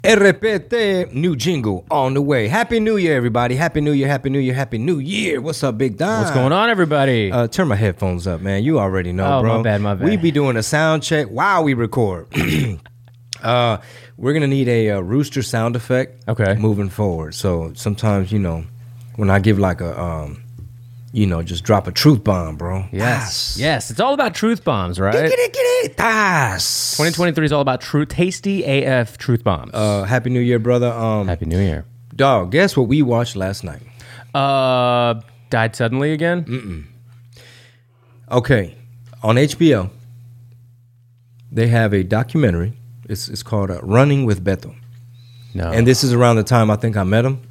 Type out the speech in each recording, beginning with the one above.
RPT, new jingle on the way. Happy New Year, everybody. Happy New Year, Happy New Year, Happy New Year. What's up, Big Don? What's going on, everybody? Turn my headphones up, man. You already know, bro. My bad. We be doing a sound check while we record. We're going to need a rooster sound effect moving forward. So sometimes, when I give like a, just drop a truth bomb, bro. Yes. It's all about truth bombs, right? 2023 is all about tasty AF truth bombs. Happy New Year, brother. Happy New Year. Dog, guess what we watched last night? Died suddenly again? Okay. On HBO, they have a documentary. It's called Running with Beto. No. And this is around the time I think I met him.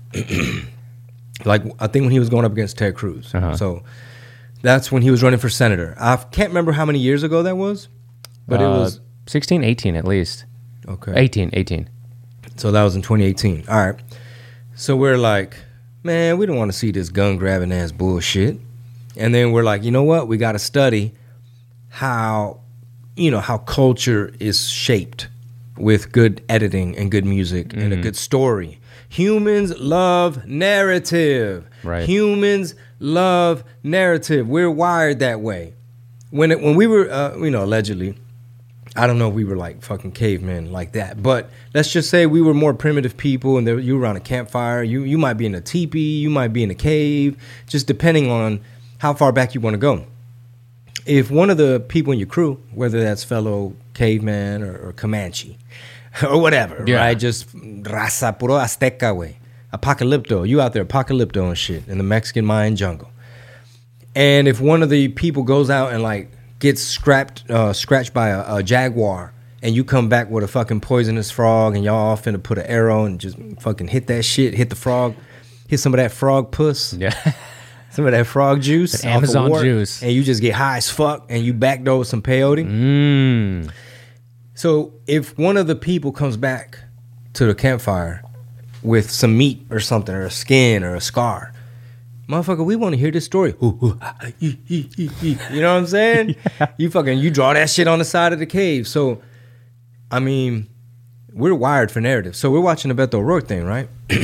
Like, I think when he was going up against Ted Cruz. Uh-huh. So that's when he was running for senator. I can't remember how many years ago that was, but it was 16, 18 at least. Okay. 18. So that was in 2018. All right. So we're like, man, we don't want to see this gun grabbing ass bullshit. And then we're like, you know what? We got to study how culture is shaped with good editing and good music and a good story. Humans love narrative. Right. Humans love narrative. We're wired that way. When we were, allegedly, I don't know if we were like fucking cavemen like that, but let's just say we were more primitive people, and you were around a campfire. You might be in a teepee, you might be in a cave, just depending on how far back you want to go. If one of the people in your crew, whether that's fellow caveman or Comanche or whatever, right? Just raza puro Azteca way, apocalypto. You out there apocalypto and shit in the Mexican Mayan jungle. And if one of the people goes out and like gets scratched by a jaguar, and you come back with a fucking poisonous frog, and y'all all finna put an arrow and just fucking hit that shit, hit the frog, hit some of that frog puss. Yeah. Some of that frog juice. That Amazon juice. And you just get high as fuck, and you backdoor with some peyote. So if one of the people comes back to the campfire with some meat or something, or a skin or a scar, motherfucker, we want to hear this story. You know what I'm saying? Yeah. You draw that shit on the side of the cave. So, I mean, we're wired for narrative. So we're watching the Beto O'Rourke thing, right?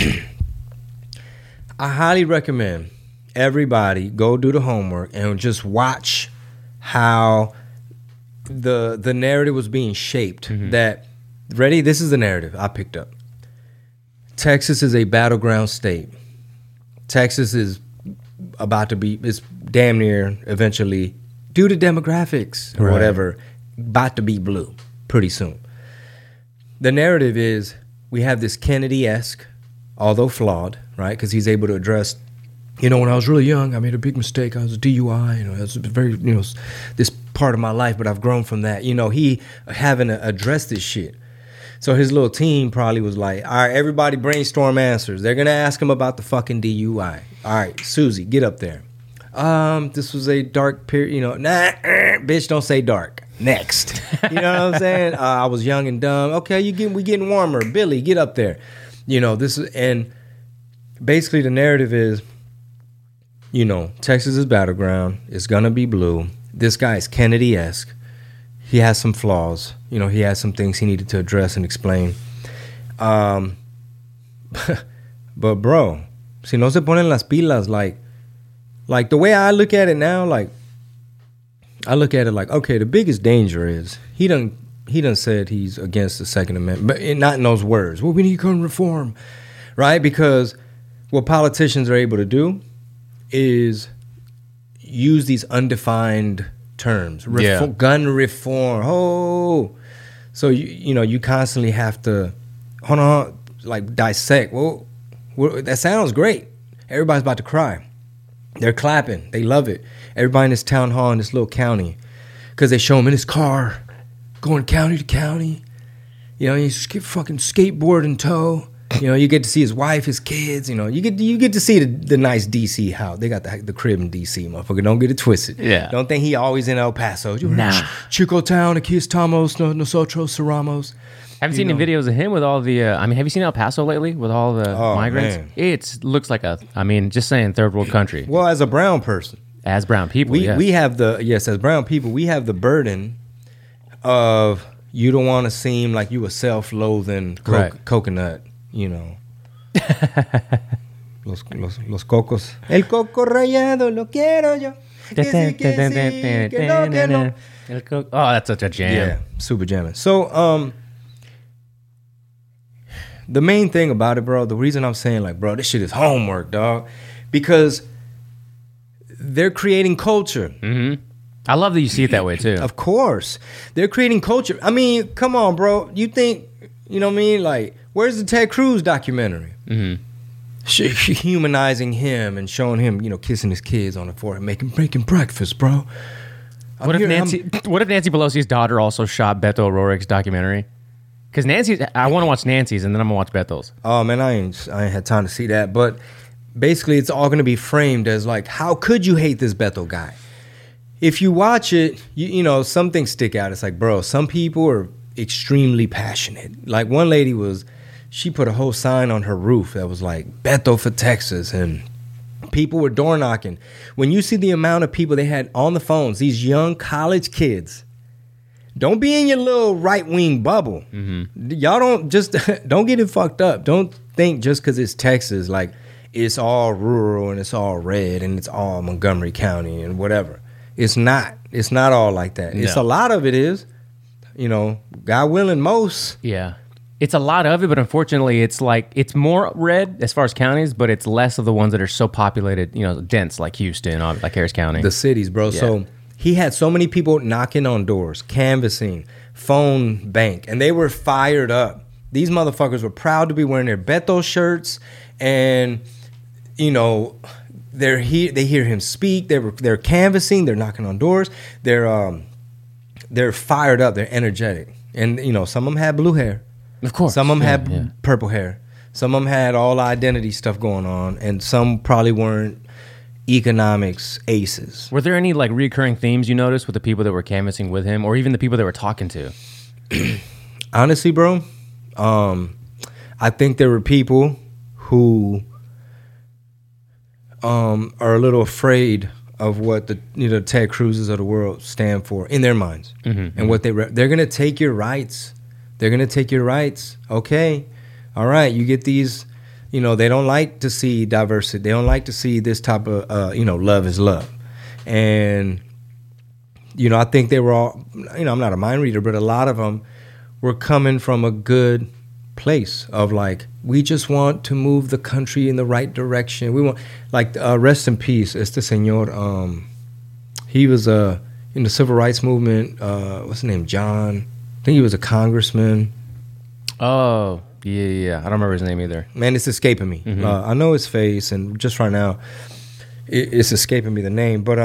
I highly recommend everybody go do the homework and just watch how the narrative was being shaped. That, ready? This is the narrative I picked up. Texas is a battleground state. Texas is about to be, it's damn near eventually, due to demographics or whatever, about to be blue pretty soon. The narrative is we have this Kennedy-esque, although flawed, right? Because he's able to address, when I was really young, I made a big mistake. I was a DUI, that's very, this part of my life, but I've grown from that. He having to address this shit. So his little team probably was like, all right, everybody brainstorm answers. They're going to ask him about the fucking DUI. All right, Susie, get up there. This was a dark period, bitch, don't say dark. Next. You know what I'm saying? I was young and dumb. Okay, we getting warmer. Billy, get up there. This is, and basically the narrative is, Texas is battleground. It's going to be blue. This guy is Kennedy-esque. He has some flaws. He has some things he needed to address and explain. But bro, si no se ponen las pilas, like the way I look at it now, I look at it like, okay, the biggest danger is he done said he's against the Second Amendment, but not in those words. Well, we need gun reform, right? Because what politicians are able to do is use these undefined terms. Gun reform. Oh, so you constantly have to hold on, dissect. Well, that sounds great. Everybody's about to cry. They're clapping. They love it. Everybody in this town hall in this little county, because they show him in his car going county to county. He's fucking skateboard in tow. You get to see his wife, his kids. You get to see the nice DC house. They got the crib in DC, motherfucker. Don't get it twisted. Yeah. Don't think he always in El Paso. Nah. Chico Town, aquí estamos, nosotros cerramos. Haven't seen any videos of him with all the. Have you seen El Paso lately with all the migrants? Man. It looks like just saying third world country. Well, as a brown person, as brown people, we have as brown people, we have the burden of you don't want to seem like you a self-loathing coconut, you know. Los cocos. El coco rayado lo quiero yo. Oh, that's such a jam. Yeah, super jamming. So, the main thing about it, bro, the reason I'm saying, like, bro, this shit is homework, dog, because they're creating culture. Mm-hmm. I love that you see it that way, too. Of course. They're creating culture. I mean, come on, bro. You think, you know what I mean? Like, where's the Ted Cruz documentary? Mm-hmm. Humanizing him and showing him, you know, kissing his kids on the forehead, making breakfast, bro. What if Nancy Pelosi's daughter also shot Beto O'Rourke's documentary? Because I want to watch Nancy's and then I'm gonna watch Beto's. Oh man, I ain't had time to see that. But basically, it's all gonna be framed as like, how could you hate this Beto guy? If you watch it, you know, some things stick out. It's like, bro, some people are extremely passionate. Like one lady she put a whole sign on her roof that was like Beto for Texas, and people were door knocking. When you see the amount of people they had on the phones, these young college kids. Don't be in your little right-wing bubble. Mm-hmm. Y'all don't get it fucked up. Don't think just because it's Texas, like it's all rural and it's all red and it's all Montgomery County and whatever. It's not. It's not all like that. No. It's a lot of it is, you know, God willing, most. Yeah. It's a lot of it, but unfortunately, it's like it's more red as far as counties, but it's less of the ones that are so populated, you know, dense like Houston, like Harris County. The cities, bro. Yeah. So he had so many people knocking on doors, canvassing, phone bank, and they were fired up. These motherfuckers were proud to be wearing their Beto shirts, and you know, they hear him speak. They're canvassing. They're knocking on doors. They're fired up. They're energetic, and you know, some of them had blue hair. Of course, some of them had purple hair. Some of them had all identity stuff going on, and some probably weren't economics aces. Were there any like recurring themes you noticed with the people that were canvassing with him, or even the people that were talking to? Honestly, bro, I think there were people who are a little afraid of what the Ted Cruz's of the world stand for in their minds, and what they're gonna take your rights. They're gonna take your rights. Okay, all right, you get these. You know, they don't like to see diversity. They don't like to see this type of, love is love. And, you know, I think they were all, you know, I'm not a mind reader, but a lot of them were coming from a good place of like, we just want to move the country in the right direction. We want, like, rest in peace, este señor, he was in the civil rights movement, what's his name, John? I think he was a congressman. Oh, yeah. I don't remember his name either. Man, it's escaping me. Mm-hmm. I know his face, and just right now, it's escaping me the name. But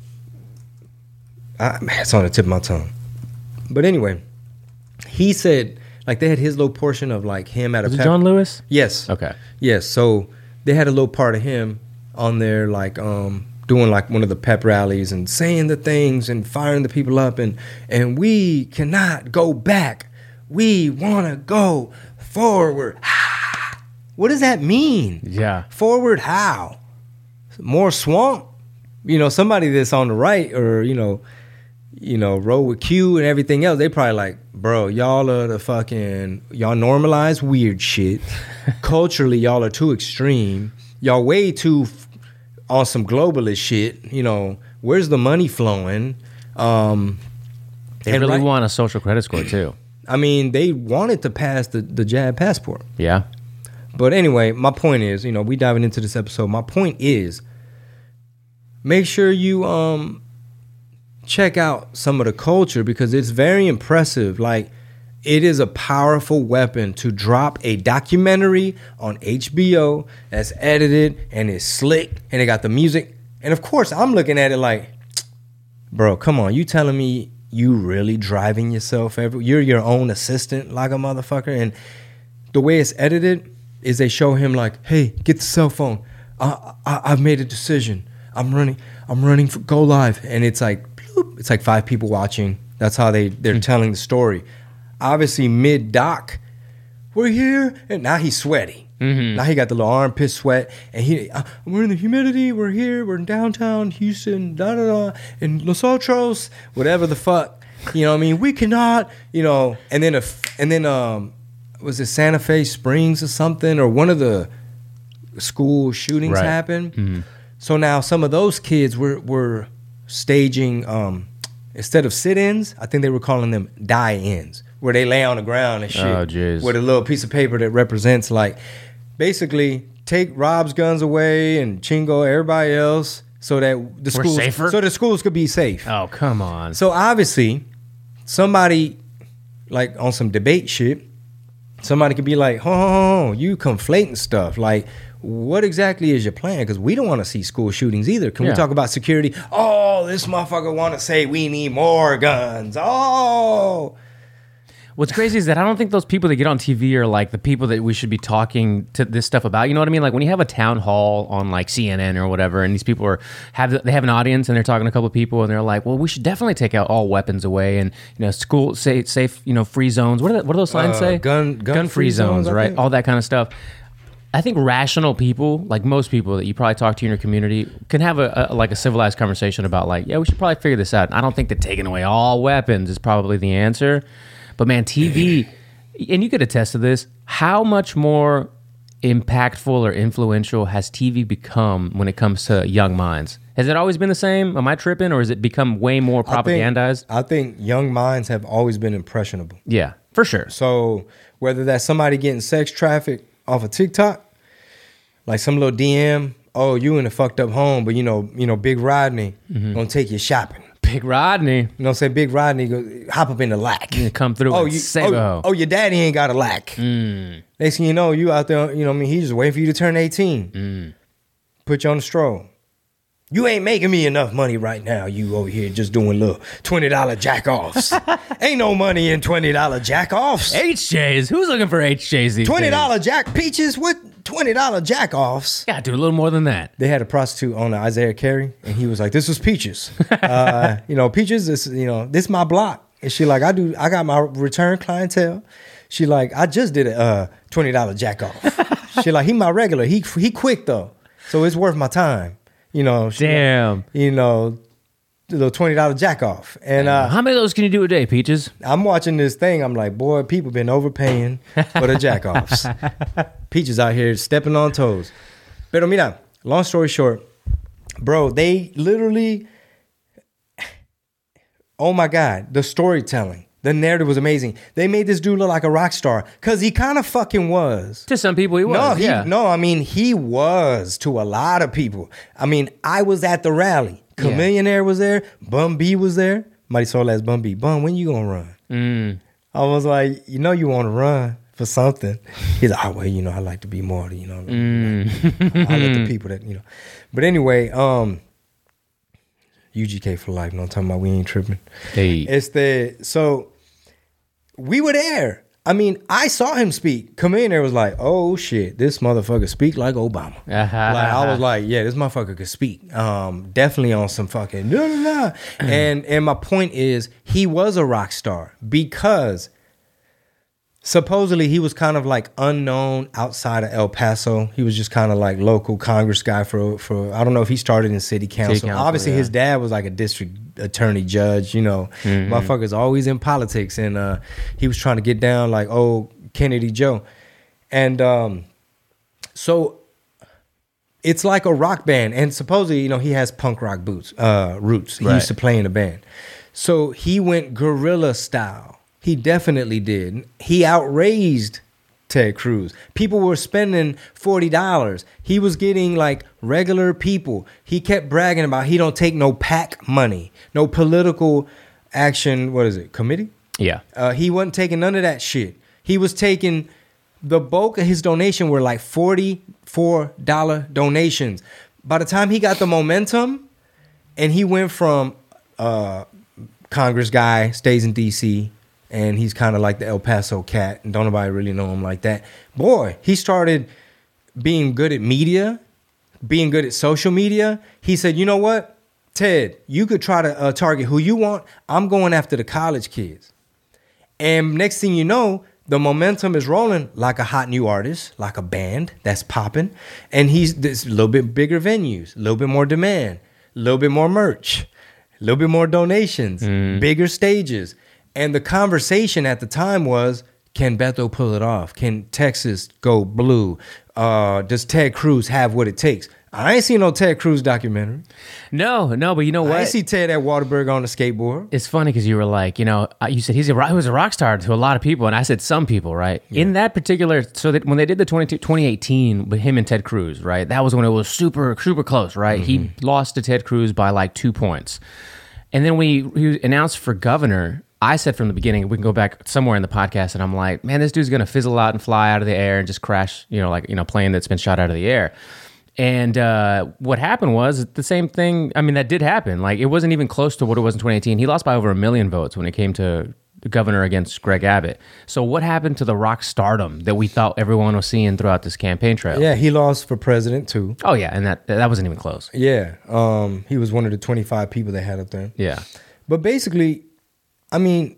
it's on the tip of my tongue. But anyway, he said like they had his little portion of like him at was it John Lewis? Yes. Okay. Yes. So they had a little part of him on there, like doing like one of the pep rallies and saying the things and firing the people up, and we cannot go back. We want to go forward. What does that mean? Yeah. Forward how? More swamp? You know, somebody that's on the right or, you know, roll with Q and everything else, they probably like, bro, y'all are y'all normalize weird shit. Culturally, y'all are too extreme. Y'all way too on some globalist shit. You know, where's the money flowing? They really want a social credit score too. I mean, they wanted to pass the jab passport. Yeah. But anyway, my point is, you know, we diving into this episode. My point is, make sure you check out some of the culture because it's very impressive. Like, it is a powerful weapon to drop a documentary on HBO that's edited and is slick and it got the music. And of course, I'm looking at it like, bro, come on, you telling me you really driving yourself you're your own assistant like a motherfucker? And the way it's edited is they show him like, hey, get the cell phone. I've made a decision. I'm running for go live. And it's like, bloop, it's like 5 people watching. That's how they're telling the story. Obviously mid doc, we're here, and now he's sweaty. Mm-hmm. Now he got the little armpit sweat, and we're in the humidity. We're here. We're in downtown Houston, in Los Otros, whatever the fuck. You know what I mean? We cannot, you know, and then was it Santa Fe Springs or something, or one of the school shootings happened. Mm-hmm. So now some of those kids were staging, instead of sit-ins, I think they were calling them die-ins, where they lay on the ground and shit. Oh, jeez. With a little piece of paper that represents, like, basically take Rob's guns away and Chingo, everybody else, so that the schools could be safe. Oh, come on. So obviously, somebody, like, on some debate shit, somebody could be like, oh, you conflating stuff. Like, what exactly is your plan? Because we don't want to see school shootings either. Can we talk about security? Oh, this motherfucker want to say we need more guns. Oh. What's crazy is that I don't think those people that get on TV are like the people that we should be talking to this stuff about. You know what I mean? Like when you have a town hall on like CNN or whatever, and these people have an audience and they're talking to a couple of people and they're like, well, we should definitely take out all weapons away and, you know, school safe, you know, free zones. What do those signs say? Gun free zones, right? All that kind of stuff. I think rational people, like most people that you probably talk to in your community, can have a civilized conversation about like, yeah, we should probably figure this out. And I don't think that taking away all weapons is probably the answer. But man, TV, and you could attest to this, how much more impactful or influential has TV become when it comes to young minds? Has it always been the same? Am I tripping? Or has it become way more propagandized? I think young minds have always been impressionable. Yeah, for sure. So whether that's somebody getting sex trafficked off of TikTok, like some little DM, oh, you in a fucked up home, but you know, Big Rodney gonna take you shopping. Big Rodney. You know what I'm saying? Big Rodney go hop up in the lack. You come through and save a hoe. Oh, your daddy ain't got a lack. Next thing you know, you out there, you know what I mean? He's just waiting for you to turn 18. Put you on the stroll. You ain't making me enough money right now. You over here just doing little $20 jack-offs. Ain't no money in $20 jack-offs. HJs. Who's looking for HJs these $20 jack peaches? What? $20 jack-offs. Yeah, do a little more than that. They had a prostitute on Isaiah Carey, and he was like, "This was Peaches. Peaches. This my block." And she like, "I got my return clientele." She like, "I just did a $20 jack-off." She like, "He my regular. He quick though, so it's worth my time." You know. Damn. You know, the little $20 jack-off. And how many of those can you do a day, Peaches? I'm watching this thing. I'm like, boy, people been overpaying for the jack-offs. Peaches out here stepping on toes. Pero mira, long story short, bro, they literally, oh my God, the storytelling, the narrative was amazing. They made this dude look like a rock star because he kind of fucking was. To some people he was, he was to a lot of people. I mean, I was at the rally. Chamillionaire was there. Bun B was there. Marisol asked Bun B, Bun, when you gonna run? I was like, you want to run for something. He's like, oh, well, I like to be more, I let the people that, But anyway, UGK for life. No, I'm talking about we ain't tripping. Hey. So we were there. I mean, I saw him speak. Chamillionaire was like, oh shit, this motherfucker speak like Obama. Like, I was like, yeah, this motherfucker could speak. Definitely on some fucking no. And my point is, he was a rock star because supposedly he was kind of like unknown outside of El Paso. He was just kind of like local Congress guy for I don't know if he started in city council. Obviously, his dad was like a district attorney judge, motherfuckers always in politics. And he was trying to get down like old Kennedy Joe. And so it's like a rock band. And supposedly, he has punk rock roots. He used to play in a band. So he went guerrilla style. He definitely did. He outraised Ted Cruz. People were spending $40. He was getting like regular people. He kept bragging about he don't take no PAC money, no political action. What is it? Committee? Yeah. He wasn't taking none of that shit. He was taking the bulk of his donation were like $44 donations. By the time he got the momentum, and he went from Congress guy, stays in D.C., and he's kind of like the El Paso cat, and don't nobody really know him like that. Boy, he started being good at media, being good at social media. He said, you know what, Ted, you could try to target who you want. I'm going after the college kids. And next thing you know, the momentum is rolling like a hot new artist, like a band that's popping. And he's this little bit bigger venues, a little bit more demand, a little bit more merch. a little bit more donations, bigger stages. And the conversation at the time was, can Beto pull it off? Can Texas go blue? Does Ted Cruz have what it takes? I ain't seen no Ted Cruz documentary. No, but you know what? I ain't see Ted at Waterburg on the skateboard. It's funny because you were like, you said he was a rock star to a lot of people, and I said some people, right? Yeah. In that particular, so that when they did the 2018 with him and Ted Cruz, right? That was when it was super, super close, right? He lost to Ted Cruz by like 2 points. And then when he announced for governor, I said from the beginning, we can go back somewhere in the podcast, and I'm like, man, this dude's going to fizzle out and fly out of the air and just crash, plane that's been shot out of the air. And what happened was the same thing. I mean, that did happen. Like, it wasn't even close to what it was in 2018. He lost by over 1 million votes when it came to the governor against Greg Abbott. So what happened to the rock stardom that we thought everyone was seeing throughout this campaign trail? Yeah, he lost for president too. Oh yeah, and that wasn't even close. Yeah, he was one of the 25 people they had up there. Yeah, but basically, I mean,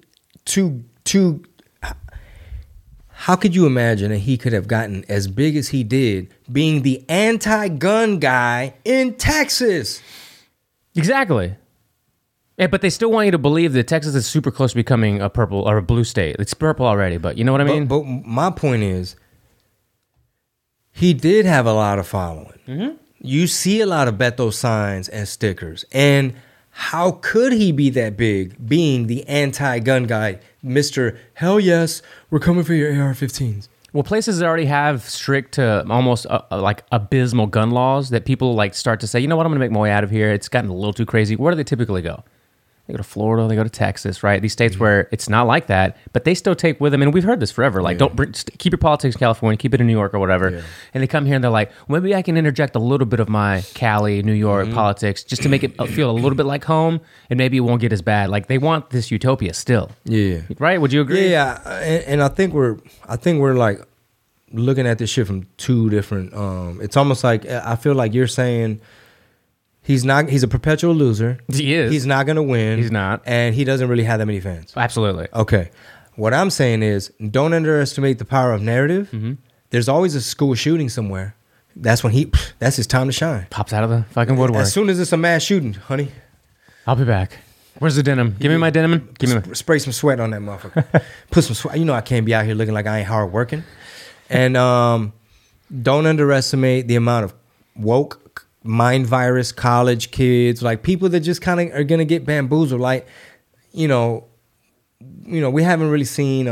how could you imagine that he could have gotten as big as he did being the anti-gun guy in Texas? Exactly. Yeah, but they still want you to believe that Texas is super close to becoming a purple or a blue state. It's purple already, but you know what I mean? But my point is, he did have a lot of following. Mm-hmm. You see a lot of Beto signs and stickers. And how could he be that big being the anti-gun guy? Mr. Hell yes, we're coming for your AR-15s. Well, places that already have strict, almost like abysmal gun laws that people like start to say, you know what, I'm going to make my way out of here. It's gotten a little too crazy. Where do they typically go? They go to Florida, they go to Texas, right? These states where it's not like that, but they still take with them, and we've heard this forever, like, keep your politics in California, keep it in New York or whatever. Yeah. And they come here and they're like, well, maybe I can interject a little bit of my Cali, New York politics just to make it feel a little bit like home, and maybe it won't get as bad. Like, they want this utopia still. Yeah. Right? Would you agree? Yeah, and I think we're like looking at this shit from two different, it's almost like, I feel like you're saying, he's a perpetual loser. He is. He's not going to win. He's not. And he doesn't really have that many fans. Absolutely. Okay. What I'm saying is, don't underestimate the power of narrative. Mm-hmm. There's always a school shooting somewhere. That's his time to shine. Pops out of the fucking woodwork. As soon as it's a mass shooting, honey. I'll be back. Where's the denim? Give me my denim. Spray some sweat on that motherfucker. Put some sweat. You know I can't be out here looking like I ain't hard working. And don't underestimate the amount of woke mind virus college kids, like people that just kind of are gonna get bamboozled. Like, you know, we haven't really seen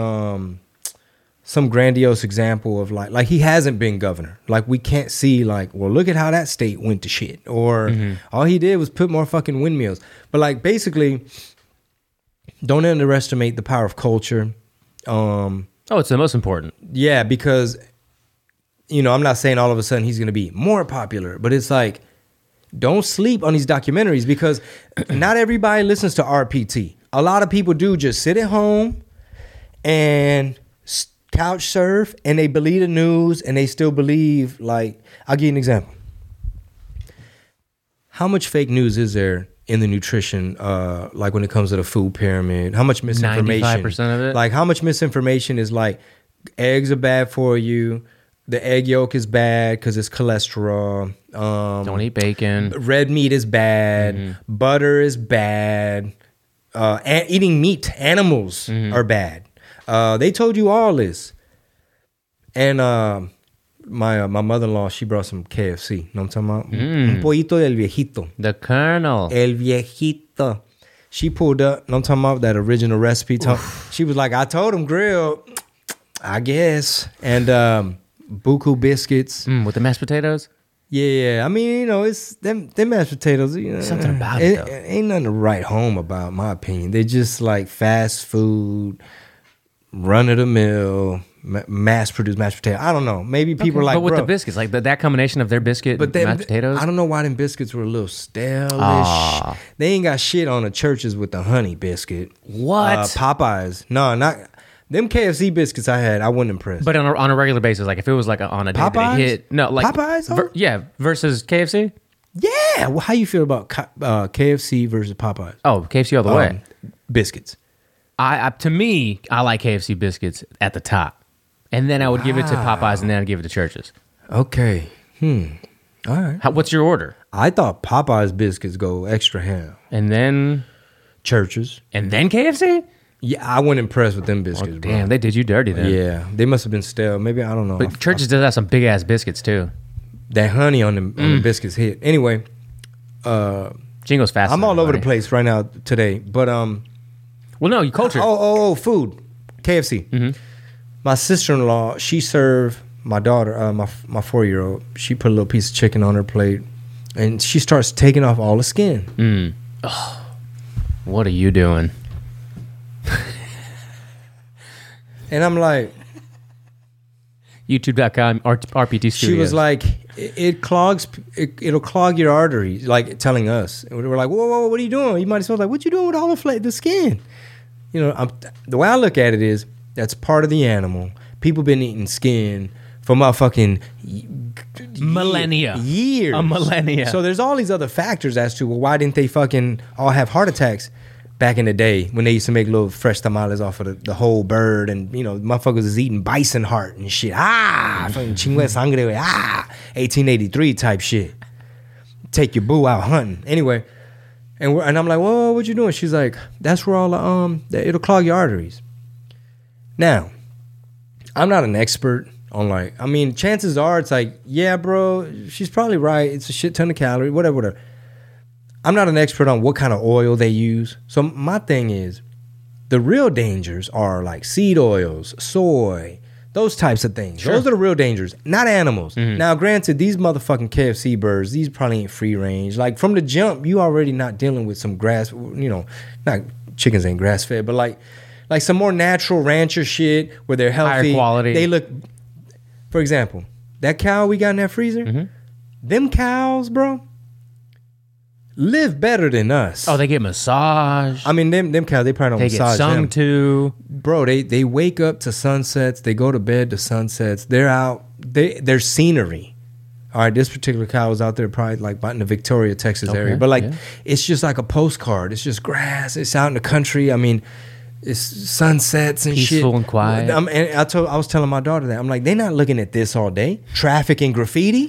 some grandiose example of like he hasn't been governor. Like, we can't see like, well, look at how that state went to shit, or all he did was put more fucking windmills. But like, basically, don't underestimate the power of culture. It's the most important. Yeah, because, I'm not saying all of a sudden he's going to be more popular, but it's like, don't sleep on these documentaries, because not everybody listens to RPT. A lot of people do just sit at home and couch surf, and they believe the news, and they still believe, like, I'll give you an example. How much fake news is there in the nutrition, like when it comes to the food pyramid? How much misinformation? 95% of it. Like, how much misinformation is like, eggs are bad for you, the egg yolk is bad because it's cholesterol. Don't eat bacon. Red meat is bad. Butter is bad. Eating meat, animals are bad. They told you all this. And my mother-in-law, she brought some KFC. You know what I'm talking about? Un pollito del viejito. The Colonel. El viejito. She pulled up, you know what I'm talking about, that original recipe. She was like, I told him grill, I guess. And buku biscuits. With the mashed potatoes? Yeah. I mean, it's them mashed potatoes. Something about it, though. Ain't nothing to write home about, in my opinion. They just like fast food, run-of-the-mill, mass-produced mashed potato. I don't know. Maybe people are like, but with the biscuits, like that combination of their biscuit and mashed potatoes? I don't know why them biscuits were a little stale-ish. They ain't got shit on the churches with the honey biscuit. What? Popeyes. No, not... Them KFC biscuits I wasn't impressed. But on a regular basis, like if it was like on a day-to-day hit... No, like... Popeyes? Versus KFC? Yeah. Well, how you feel about KFC versus Popeyes? Oh, KFC all the way. Biscuits. To me, I like KFC biscuits at the top. And then I would give it to Popeyes, and then I'd give it to Church's. Okay. All right. What's your order? I thought Popeye's biscuits go extra ham. And then Churches. KFC? Yeah, I wasn't impressed with them biscuits, bro. Damn, they did you dirty then. Yeah, they must have been stale. Maybe, I don't know. But Churches does have some big ass biscuits too. That honey on the biscuits hit. Anyway, Jingo's fast. I'm all over the place right now today. But Well, no, you cultured. food. KFC. My sister-in-law, she served my daughter, my 4-year-old. She put a little piece of chicken on her plate, and she starts taking off all the skin. Oh, what are you doing? And I'm like, YouTube.com RPT Studios. she was like, it'll clog your arteries, like telling us. And we were like, whoa, what are you doing? You might as well like, what you doing with all the skin? You know, the way I look at it is, that's part of the animal. People been eating skin for motherfucking millennia. Years. A millennia. So there's all these other factors as to, well, why didn't they fucking all have heart attacks back in the day when they used to make little fresh tamales off of the whole bird, and, you know, motherfuckers is eating bison heart and shit. Fucking chingue sangre, 1883 type shit. Take your boo out hunting. Anyway, and I'm like, whoa, what you doing? She's like, that's where all it'll clog your arteries. Now, I'm not an expert on, like, I mean, chances are it's like, yeah, bro, she's probably right. It's a shit ton of calories, whatever. I'm not an expert on what kind of oil they use. So my thing is, the real dangers are like seed oils, soy, those types of things. Sure. Those are the real dangers, not animals. Now, granted, these motherfucking KFC birds, these probably ain't free range. Like, from the jump, you already not dealing with some grass, you know, not chickens ain't grass fed, but like some more natural rancher shit where they're healthy. Higher quality. They look, for example, that cow we got in that freezer, them cows, bro, live better than us. Oh, they get massage. I mean, them cows, they probably don't they massage get sung them. to. Bro, they wake up to sunsets. They go to bed to sunsets. They're out. They're scenery. All right, this particular cow was out there probably like in the Victoria, Texas area. But like, it's just like a postcard. It's just grass. It's out in the country. I mean, it's sunsets and peaceful shit. And quiet. And I was telling my daughter that. I'm like, they're not looking at this all day. Traffic and graffiti.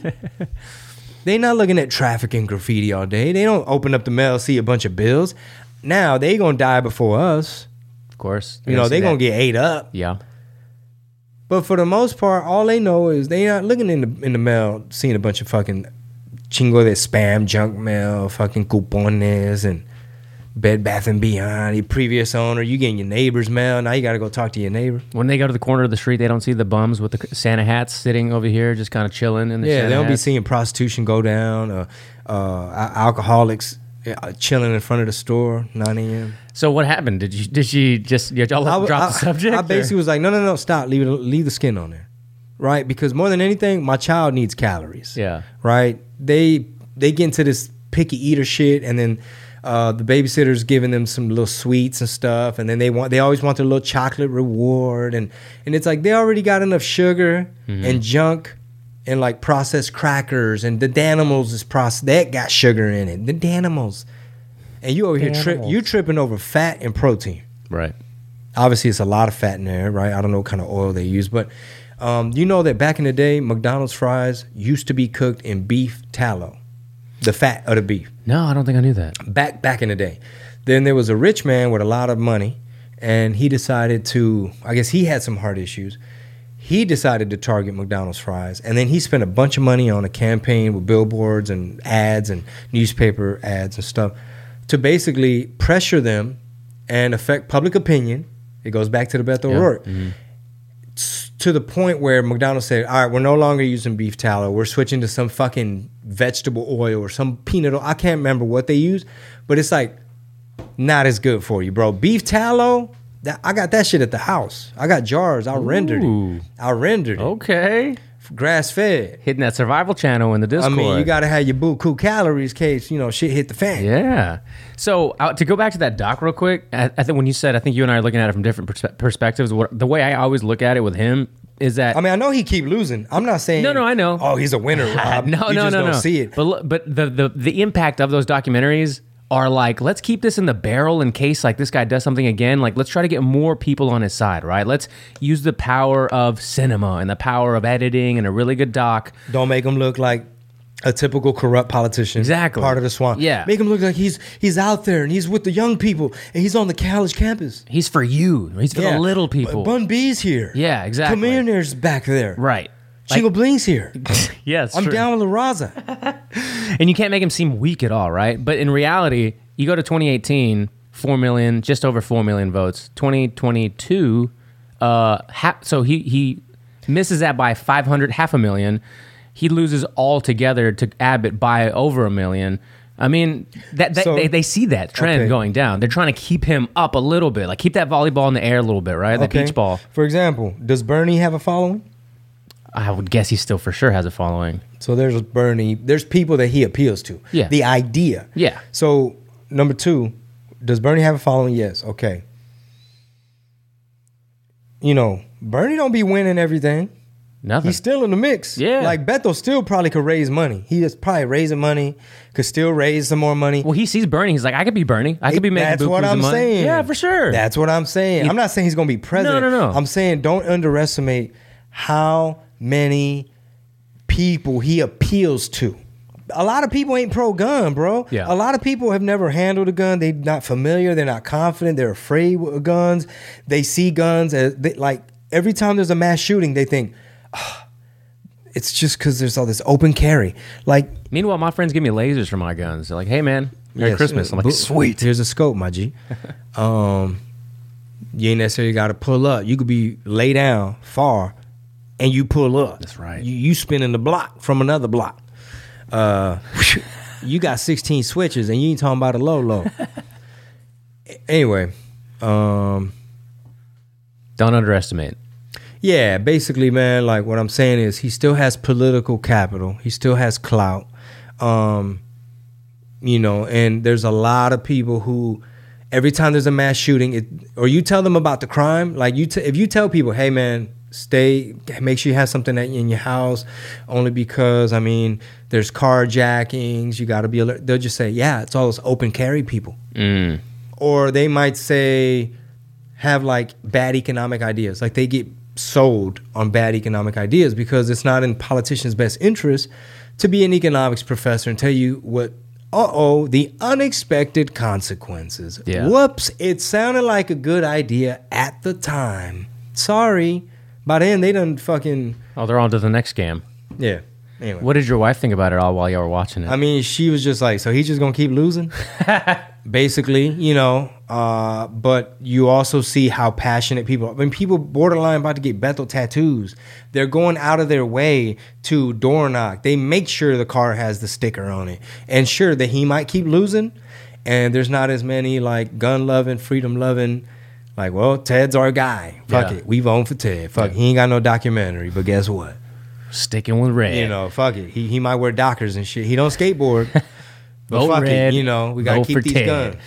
They not looking at traffic and graffiti all day. They don't open up the mail, see a bunch of bills. Now they gonna die before us. Of course. You know, they gonna get ate up. Yeah. But for the most part, all they know is they not looking in the mail, seeing a bunch of fucking chingo de spam, junk mail, fucking cupones and Bed Bath & Beyond, your previous owner. You getting your neighbor's mail. Now you got to go talk to your neighbor. When they go to the corner of the street, they don't see the bums with the Santa hats sitting over here, just kind of chilling in the Santa they don't be hats. seeing prostitution go down, alcoholics chilling in front of the store, 9 a.m. So what happened? Did y'all drop the subject? I basically was like, no, stop. Leave the skin on there, right? Because more than anything, my child needs calories. Yeah. Right? They get into this picky eater shit, and then the babysitter's giving them some little sweets and stuff, and then they always want their little chocolate reward, and it's like they already got enough sugar and junk and like processed crackers, and the Danimals is processed, that got sugar in it. The Danimals, and you over here tripping over fat and protein. Right. Obviously, it's a lot of fat in there, right? I don't know what kind of oil they use, but you know that back in the day, McDonald's fries used to be cooked in beef tallow, the fat of the beef. No, I don't think I knew that. Back in the day. Then there was a rich man with a lot of money, and he decided to, I guess he had some heart issues. He decided to target McDonald's fries, and then he spent a bunch of money on a campaign with billboards and ads and newspaper ads and stuff to basically pressure them and affect public opinion. It goes back to the Beto O'Rourke. To the point where McDonald's said, all right, we're no longer using beef tallow. We're switching to some fucking vegetable oil or some peanut oil. I can't remember what they use, but it's like not as good for you, bro. Beef tallow, I got that shit at the house. I got jars. I rendered it. Okay. Grass fed. Hitting that survival channel in the Discord. I mean, you got to have your buku calories in case, shit hit the fan. Yeah. So to go back to that doc real quick, I think when you said, I think you and I are looking at it from different perspectives. The way I always look at it with him is that, I mean, I know he keep losing. I'm not saying. No, I know. Oh, he's a winner. Rob. No. Don't see it. But the impact of those documentaries are like, let's keep this in the barrel in case like this guy does something again. Like, let's try to get more people on his side, right? Let's use the power of cinema and the power of editing and a really good doc. Don't make him look like a typical corrupt politician. Exactly. Part of the swamp. Yeah. Make him look like he's out there and he's with the young people and he's on the college campus. He's for you. He's for the little people. Bun B's here. Yeah, exactly. Millionaire's back there. Right. Chingo Bling's here. Yeah, I'm true. down with La Raza. And you can't make him seem weak at all, right? But in reality, you go to 2018, 4 million, just over 4 million votes. 2022, so he misses that by 500,000. He loses altogether to Abbott by over 1 million. I mean, they see that trend going down. They're trying to keep him up a little bit, like keep that volleyball in the air a little bit, right? The beach ball. For example, does Bernie have a following? I would guess he still for sure has a following. So there's Bernie. There's people that he appeals to. Yeah. The idea. Yeah. So number 2, does Bernie have a following? Yes. Okay. You know, Bernie don't be winning everything. Nothing. He's still in the mix. Yeah. Like Beto still probably could raise money. He is probably raising money, could still raise some more money. Well, he sees Bernie. He's like, I could be Bernie. I could be making That's what I'm money. saying. Yeah, for sure. That's what I'm saying. I'm not saying he's going to be president. No. I'm saying don't underestimate how many people he appeals to. A lot of people ain't pro-gun, bro. Yeah. A lot of people have never handled a gun. They're not familiar. They're not confident. They're afraid with guns. They see guns as like every time there's a mass shooting, they think, it's just because there's all this open carry. Like, meanwhile, my friends give me lasers for my guns. They're like, hey, man, Merry Christmas. I'm like, sweet. Here's a scope, my G. You ain't necessarily got to pull up. You could be lay down far and you pull up. That's right. You spinning the block from another block. You got 16 switches and you ain't talking about a low. Anyway. Don't underestimate. Yeah, basically, man, like what I'm saying is he still has political capital. He still has clout. You know, and there's a lot of people who every time there's a mass shooting, or you tell them about the crime, like if you tell people, hey, man, make sure you have something in your house only because, I mean, there's carjackings, you got to be alert. They'll just say, yeah, it's all those open carry people. Or they might say, have like bad economic ideas. Like they get sold on bad economic ideas because it's not in politicians' best interest to be an economics professor and tell you what, the unexpected consequences. Yeah. Whoops, it sounded like a good idea at the time. Sorry. By then, they done fucking... Oh, they're on to the next scam. Yeah. Anyway. What did your wife think about it all while y'all were watching it? I mean, she was just like, so he's just going to keep losing? Basically, you know. But you also see how passionate people... I mean, people borderline about to get Beto tattoos. They're going out of their way to door knock. They make sure the car has the sticker on it. And sure, that he might keep losing. And there's not as many, like, gun-loving, freedom-loving... Like, well, Ted's our guy. Fuck it. We vote for Ted. Fuck it. He ain't got no documentary, but guess what? Sticking with red. You know, fuck it. He might wear Dockers and shit. He don't skateboard. But Vote fuck red, it. You know, we got to keep these Ted.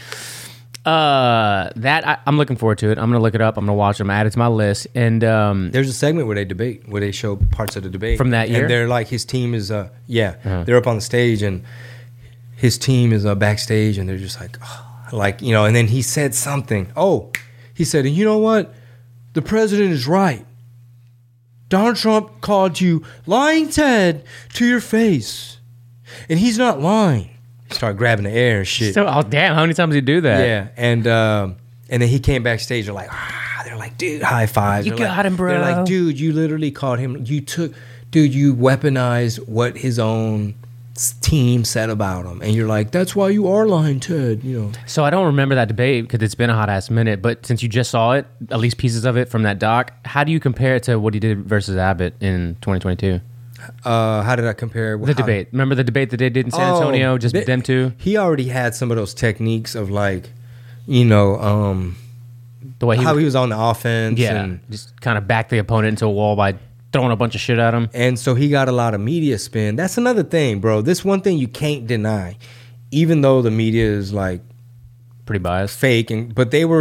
guns. I'm looking forward to it. I'm going to look it up. I'm going to watch them. Add it to my list. And there's a segment where they debate, where they show parts of the debate. From that year? And they're like, his team is, they're up on the stage and his team is backstage and they're just like, you know, and then he said something. He said, and you know what? The president is right. Donald Trump called you lying Ted to your face. And he's not lying. He started grabbing the air and shit. so, oh, damn, how many times did he do that? Yeah. And then he came backstage. They're like, dude, high fives. You got him, bro. They're like, dude, you literally called him. You weaponized what his own team said about him, and you're like, that's why you are lying, Ted. You know. So I don't remember that debate because it's been a hot ass minute. But since you just saw it, at least pieces of it from that doc, how do you compare it to what he did versus Abbott in 2022? How did I compare The debate? Remember the debate that they did in San Antonio? Just them two. He already had some of those techniques of like, you know, the way he was on the offense. Yeah, and just kind of back the opponent into a wall by throwing a bunch of shit at him. And so he got a lot of media spin. That's another thing, bro. This one thing you can't deny, even though the media is like pretty biased, fake, but he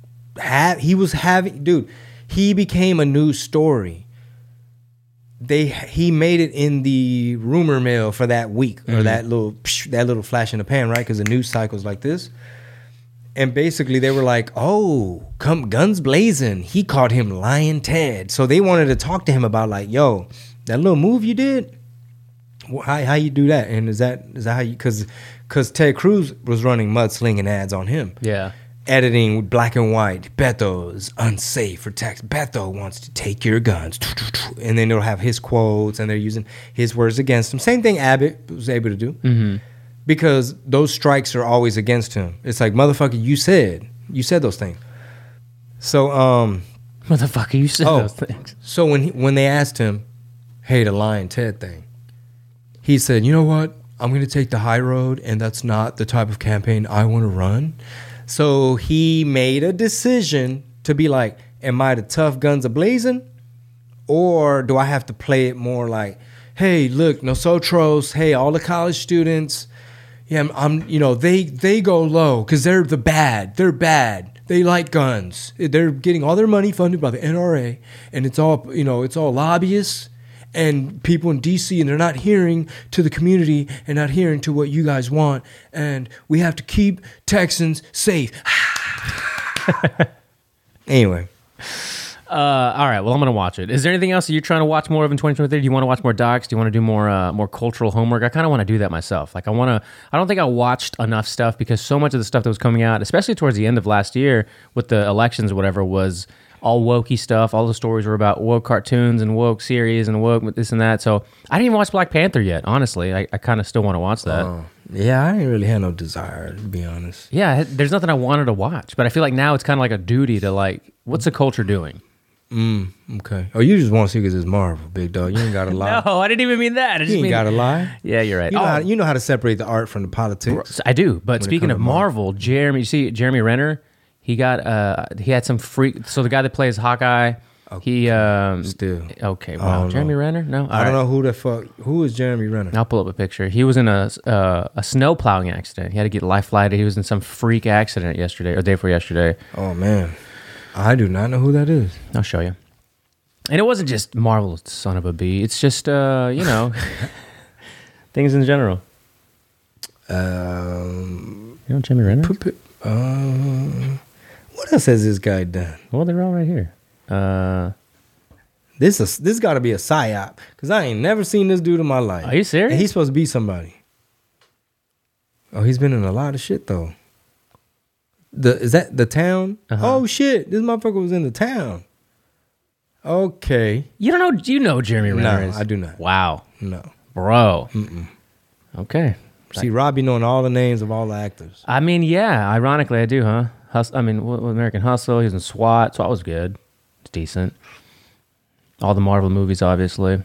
became a news story. He made it in the rumor mill for that week, or that little flash in the pan, right? Because the news cycle's like this. And basically they were like, oh, come guns blazing. He called him Lion Ted. So they wanted to talk to him about like, yo, that little move you did, How you do that? And is that how you? Because Ted Cruz was running mudslinging ads on him. Yeah. Editing with black and white. Beto is unsafe for tax. Beto wants to take your guns. And then they'll have his quotes and they're using his words against him. Same thing Abbott was able to do. Mm-hmm. Because those strikes are always against him. It's like, motherfucker, you said those things. So, Motherfucker, you said those things. So when they asked him, hey, the Lion Ted thing, he said, you know what? I'm going to take the high road, and that's not the type of campaign I want to run. So he made a decision to be like, am I the tough guns a-blazing? Or do I have to play it more like, hey, look, nosotros, hey, all the college students, yeah, I'm you know, they go low because they're the bad. They're bad. They like guns. They're getting all their money funded by the NRA, and it's all, you know, it's all lobbyists and people in DC, and they're not hearing to the community and not hearing to what you guys want, and we have to keep Texans safe. Anyway. All right, well, I'm going to watch it. Is there anything else that you're trying to watch more of in 2023? Do you want to watch more docs? Do you want to do more cultural homework? I kind of want to do that myself. Like, I don't think I watched enough stuff because so much of the stuff that was coming out, especially towards the end of last year with the elections or whatever, was all wokey stuff. All the stories were about woke cartoons and woke series and woke this and that. So I didn't even watch Black Panther yet, honestly. I kind of still want to watch that. Yeah, I didn't really have no desire, to be honest. Yeah, there's nothing I wanted to watch. But I feel like now it's kind of like a duty to, like, what's the culture doing? Okay. Oh, you just want to see because it's Marvel, big dog. You ain't got to lie. No, I didn't even mean that. You ain't got to lie. Yeah, you're right. You know how to separate the art from the politics. I do. But speaking of Marvel, you see Jeremy Renner? He had some freak. So the guy that plays Hawkeye, he still okay. Wow, Jeremy Renner? No, I don't know who the fuck. Who is Jeremy Renner? I'll pull up a picture. He was in a snow plowing accident. He had to get life flighted. He was in some freak accident yesterday or day before yesterday. Oh man, I do not know who that is. I'll show you. And it wasn't just Marvel, son of a bee. It's just things in general. Jeremy Renner. What else has this guy done? Well, they're all right here. This got to be a psyop because I ain't never seen this dude in my life. Are you serious? And he's supposed to be somebody. Oh, he's been in a lot of shit though. Is that The Town? Uh-huh. Oh shit, this motherfucker was in The Town. Okay. You don't know? You know Jeremy Renner? No, I do not. Wow. No, bro. Mm-mm. Okay. See, Robbie knowing all the names of all the actors. I mean, yeah. Ironically, I do, huh? American Hustle. He was in SWAT. SWAT was good. It's decent. All the Marvel movies, obviously.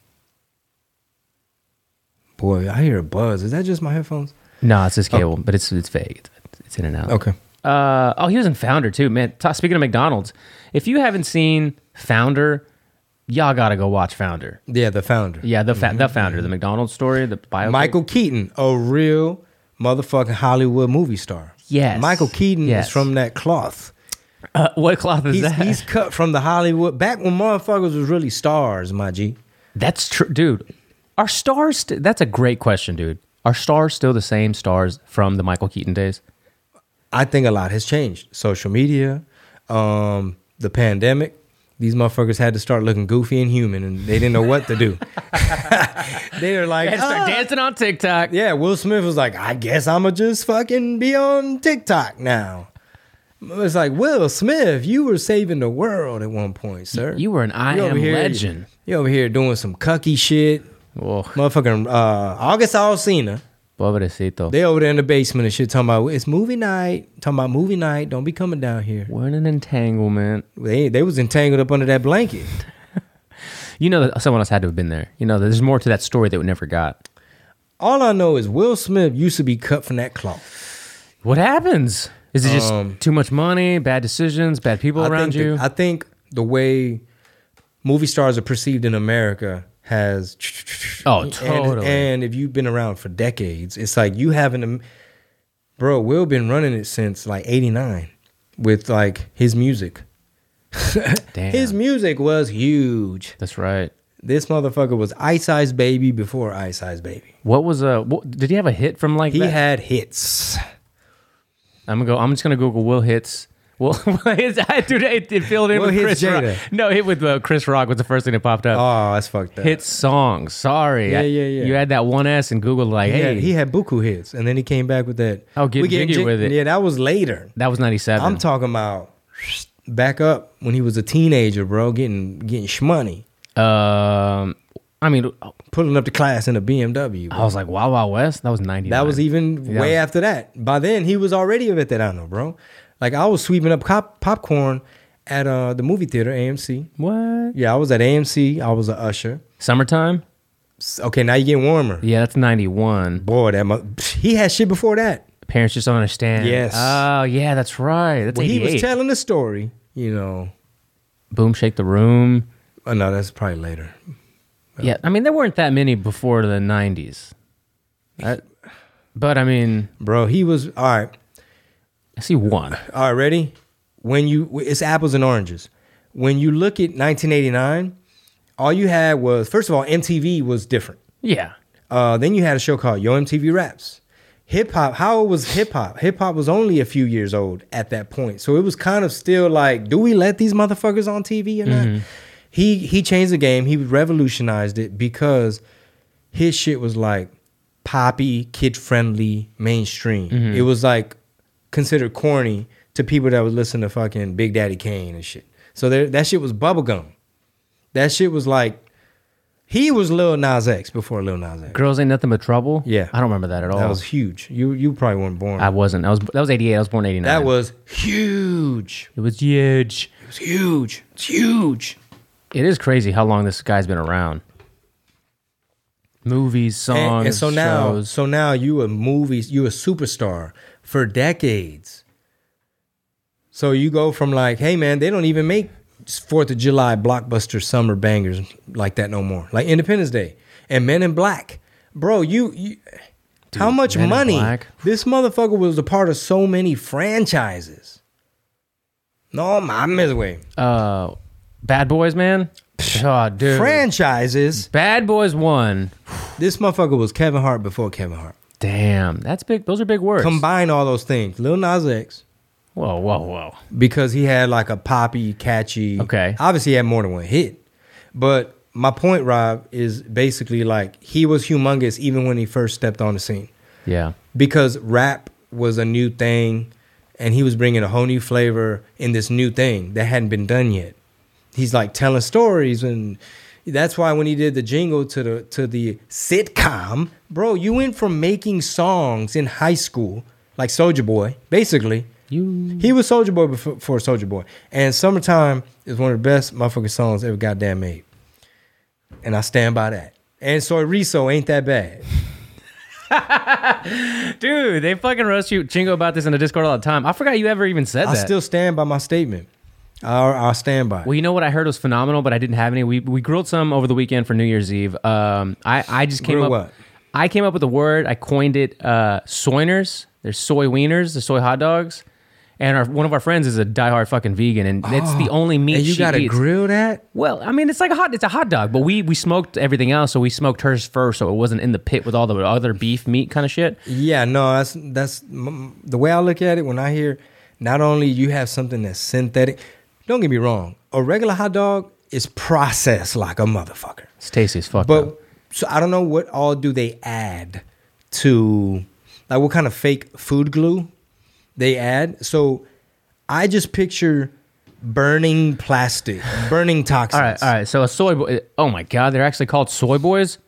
Boy, I hear a buzz. Is that just my headphones? No, it's this cable, but it's fake. It's in and out. Okay. He was in Founder too, man. Speaking of McDonald's, if you haven't seen Founder, y'all gotta go watch Founder. Yeah, The Founder. Yeah, the Founder, the McDonald's story, the biopic. Michael Keaton, a real motherfucking Hollywood movie star. Yes. Michael Keaton is from that cloth. What cloth is that? He's cut from the Hollywood back when motherfuckers was really stars, my G. That's true, dude. Are stars? That's a great question, dude. Are stars still the same stars from the Michael Keaton days? I think a lot has changed. Social media, the pandemic. These motherfuckers had to start looking goofy and human, and they didn't know what to do. They were like, They had to start dancing on TikTok. Yeah, Will Smith was like, I guess I'm going to just fucking be on TikTok now. It's like, Will Smith, you were saving the world at one point, sir. You were an I Am legend. You over here doing some cucky shit. Whoa. Motherfucking August Alsina. Pobrecito. They over there in the basement and shit talking about, it's movie night. Talking about movie night. Don't be coming down here. We're in an entanglement. They was entangled up under that blanket. You know that someone else had to have been there. You know, there's more to that story that we never got. All I know is Will Smith used to be cut from that cloth. What happens? Is it just too much money, bad decisions, bad people around you? I think the way movie stars are perceived in America has... Oh, totally. And if you've been around for decades, it's like you haven't... Bro, Will been running it since like 89 with like his music. Damn. His music was huge. That's right. This motherfucker was Ice Ice Baby before Ice Ice Baby. What was did he have a hit from like He that? had hits. I'm just gonna Google Will hits Well, it filled in What with hits Chris Rock. Jada? No, hit with Chris Rock was the first thing that popped up. Oh, that's fucked up. Hit songs. Sorry. Yeah. You had that one S and Google like, hey. He had buku hits, and then he came back with that. Oh, Get We Getting Jiggy with It. Yeah, that was later. That was 97. I'm talking about back up when he was a teenager, bro, getting shmoney, I mean, pulling up to class in a BMW. I was like, Wild Wild West? That was 99. That was even way after that. By then, he was already a veterano, bro. Like, I was sweeping up popcorn at the movie theater, AMC. What? Yeah, I was at AMC. I was an usher. Summertime? Okay, now you're getting warmer. Yeah, that's 91. Boy, he had shit before that. Parents Just Don't Understand. Yes. Oh, yeah, that's right. That's Well, 88. he was telling the story, you know. Boom, Shake the Room. Oh, no, that's probably later. Yeah, I mean, there weren't that many before the 90s. But, I mean, Bro, he was, all right. I see one. All right, ready? It's apples and oranges. When you look at 1989, all you had was, first of all, MTV was different. Yeah. Then you had a show called Yo MTV Raps. Hip hop, how was hip hop? Hip hop was only a few years old at that point. So it was kind of still like, do we let these motherfuckers on TV or not? He changed the game. He revolutionized it because his shit was like poppy, kid-friendly, mainstream. It was like considered corny to people that would listen to fucking Big Daddy Kane and shit. So that shit was bubblegum. That shit was like, he was Lil Nas X before Lil Nas X. Girls Ain't Nothing But Trouble? Yeah. I don't remember that at all. That was huge. You probably weren't born. I wasn't. That was 88. I was born 89. That was huge. It was huge. It was huge. It's huge. It is crazy how long this guy's been around. Movies, songs, And shows. so now you a superstar for decades. So you go from like, hey man, they don't even make 4th of July blockbuster summer bangers like that no more. Like Independence Day and Men in Black. Bro, Dude, how much Men in money? Black. This motherfucker was a part of so many franchises. No, I'm his way. Bad Boys, man. Oh, dude. Franchises. Bad Boys 1. This motherfucker was Kevin Hart before Kevin Hart. Damn, that's big. Those are big words. Combine all those things. Lil Nas X. Whoa. Because he had like a poppy, catchy. Okay. Obviously, he had more than one hit. But my point, Rob, is basically like he was humongous even when he first stepped on the scene. Yeah. Because rap was a new thing, and he was bringing a whole new flavor in this new thing that hadn't been done yet. He's like telling stories, and that's why when he did the jingle to the sitcom, bro, you went from making songs in high school like Soulja Boy, basically. He was Soulja Boy before Soulja Boy, and Summertime is one of the best motherfucking songs ever goddamn made, and I stand by that. And Soy Riso ain't that bad. Dude, they fucking roast you, Chingo, about this in the Discord all the time. I forgot you ever even said I that. still stand by my statement. I'll stand by it. Well, you know what I heard was phenomenal, but I didn't have any. We grilled some over the weekend for New Year's Eve. I just came Grill up. what? I came up with the word. I coined it soiners. They're soy wieners, the soy hot dogs. And one of our friends is a diehard fucking vegan, and it's the only meat And you she gotta eats. grill that? Well, I mean, it's a hot dog, but we smoked everything else, so we smoked hers first, so it wasn't in the pit with all the other beef meat kind of shit. Yeah, no, that's the way I look at it. When I hear not only you have something that's synthetic, don't get me wrong, a regular hot dog is processed like a motherfucker. It's tasty as fuck. though. But so I don't know what all do they add to, like what kind of fake food glue they add. So I just picture burning plastic, burning toxins. all right. So a soy boy. Oh my god, they're actually called soy boys.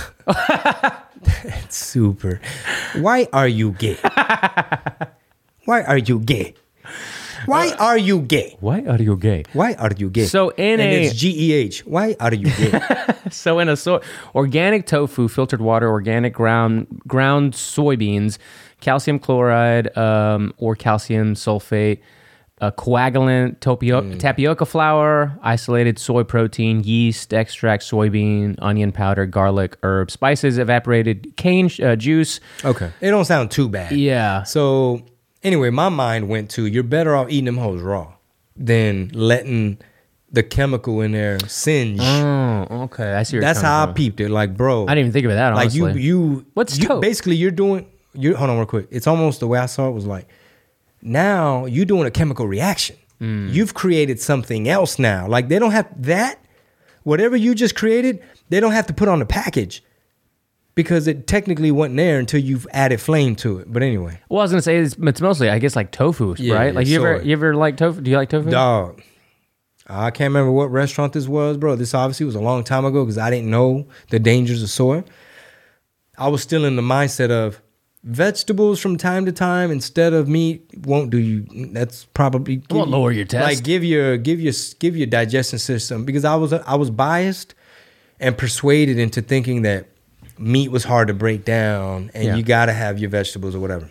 It's super. Why are you gay? Why are you gay? Why are you gay? Why are you gay? Why are you gay? So in it's GEH. Why are you gay? So in a organic tofu, filtered water, organic ground soybeans, calcium chloride or calcium sulfate, coagulant, tapioca flour, isolated soy protein, yeast extract, soybean, onion powder, garlic, herbs, spices, evaporated cane juice. Okay. It don't sound too bad. Yeah. So anyway, my mind went to you're better off eating them hoes raw than letting the chemical in there singe. Oh, okay. I see. That's how I peeped it. Like, bro. I didn't even think of that. Honestly. Like you What's you tofu? basically hold on real quick. It's almost the way I saw it was like Now you're doing a chemical reaction. You've created something else now. Like they don't have that. Whatever you just created, they don't have to put on the package because it technically wasn't there until you've added flame to it. But anyway. Well, I was gonna say it's mostly, I guess, like tofu, right? Like you ever like tofu? Do you like tofu? Dog. I can't remember what restaurant this was, bro. This obviously was a long time ago because I didn't know the dangers of soy. I was still in the mindset of vegetables from time to time instead of meat won't do you. That's probably won't lower your test. Like give your digestion system, because I was biased and persuaded into thinking that meat was hard to break down and you got to have your vegetables or whatever.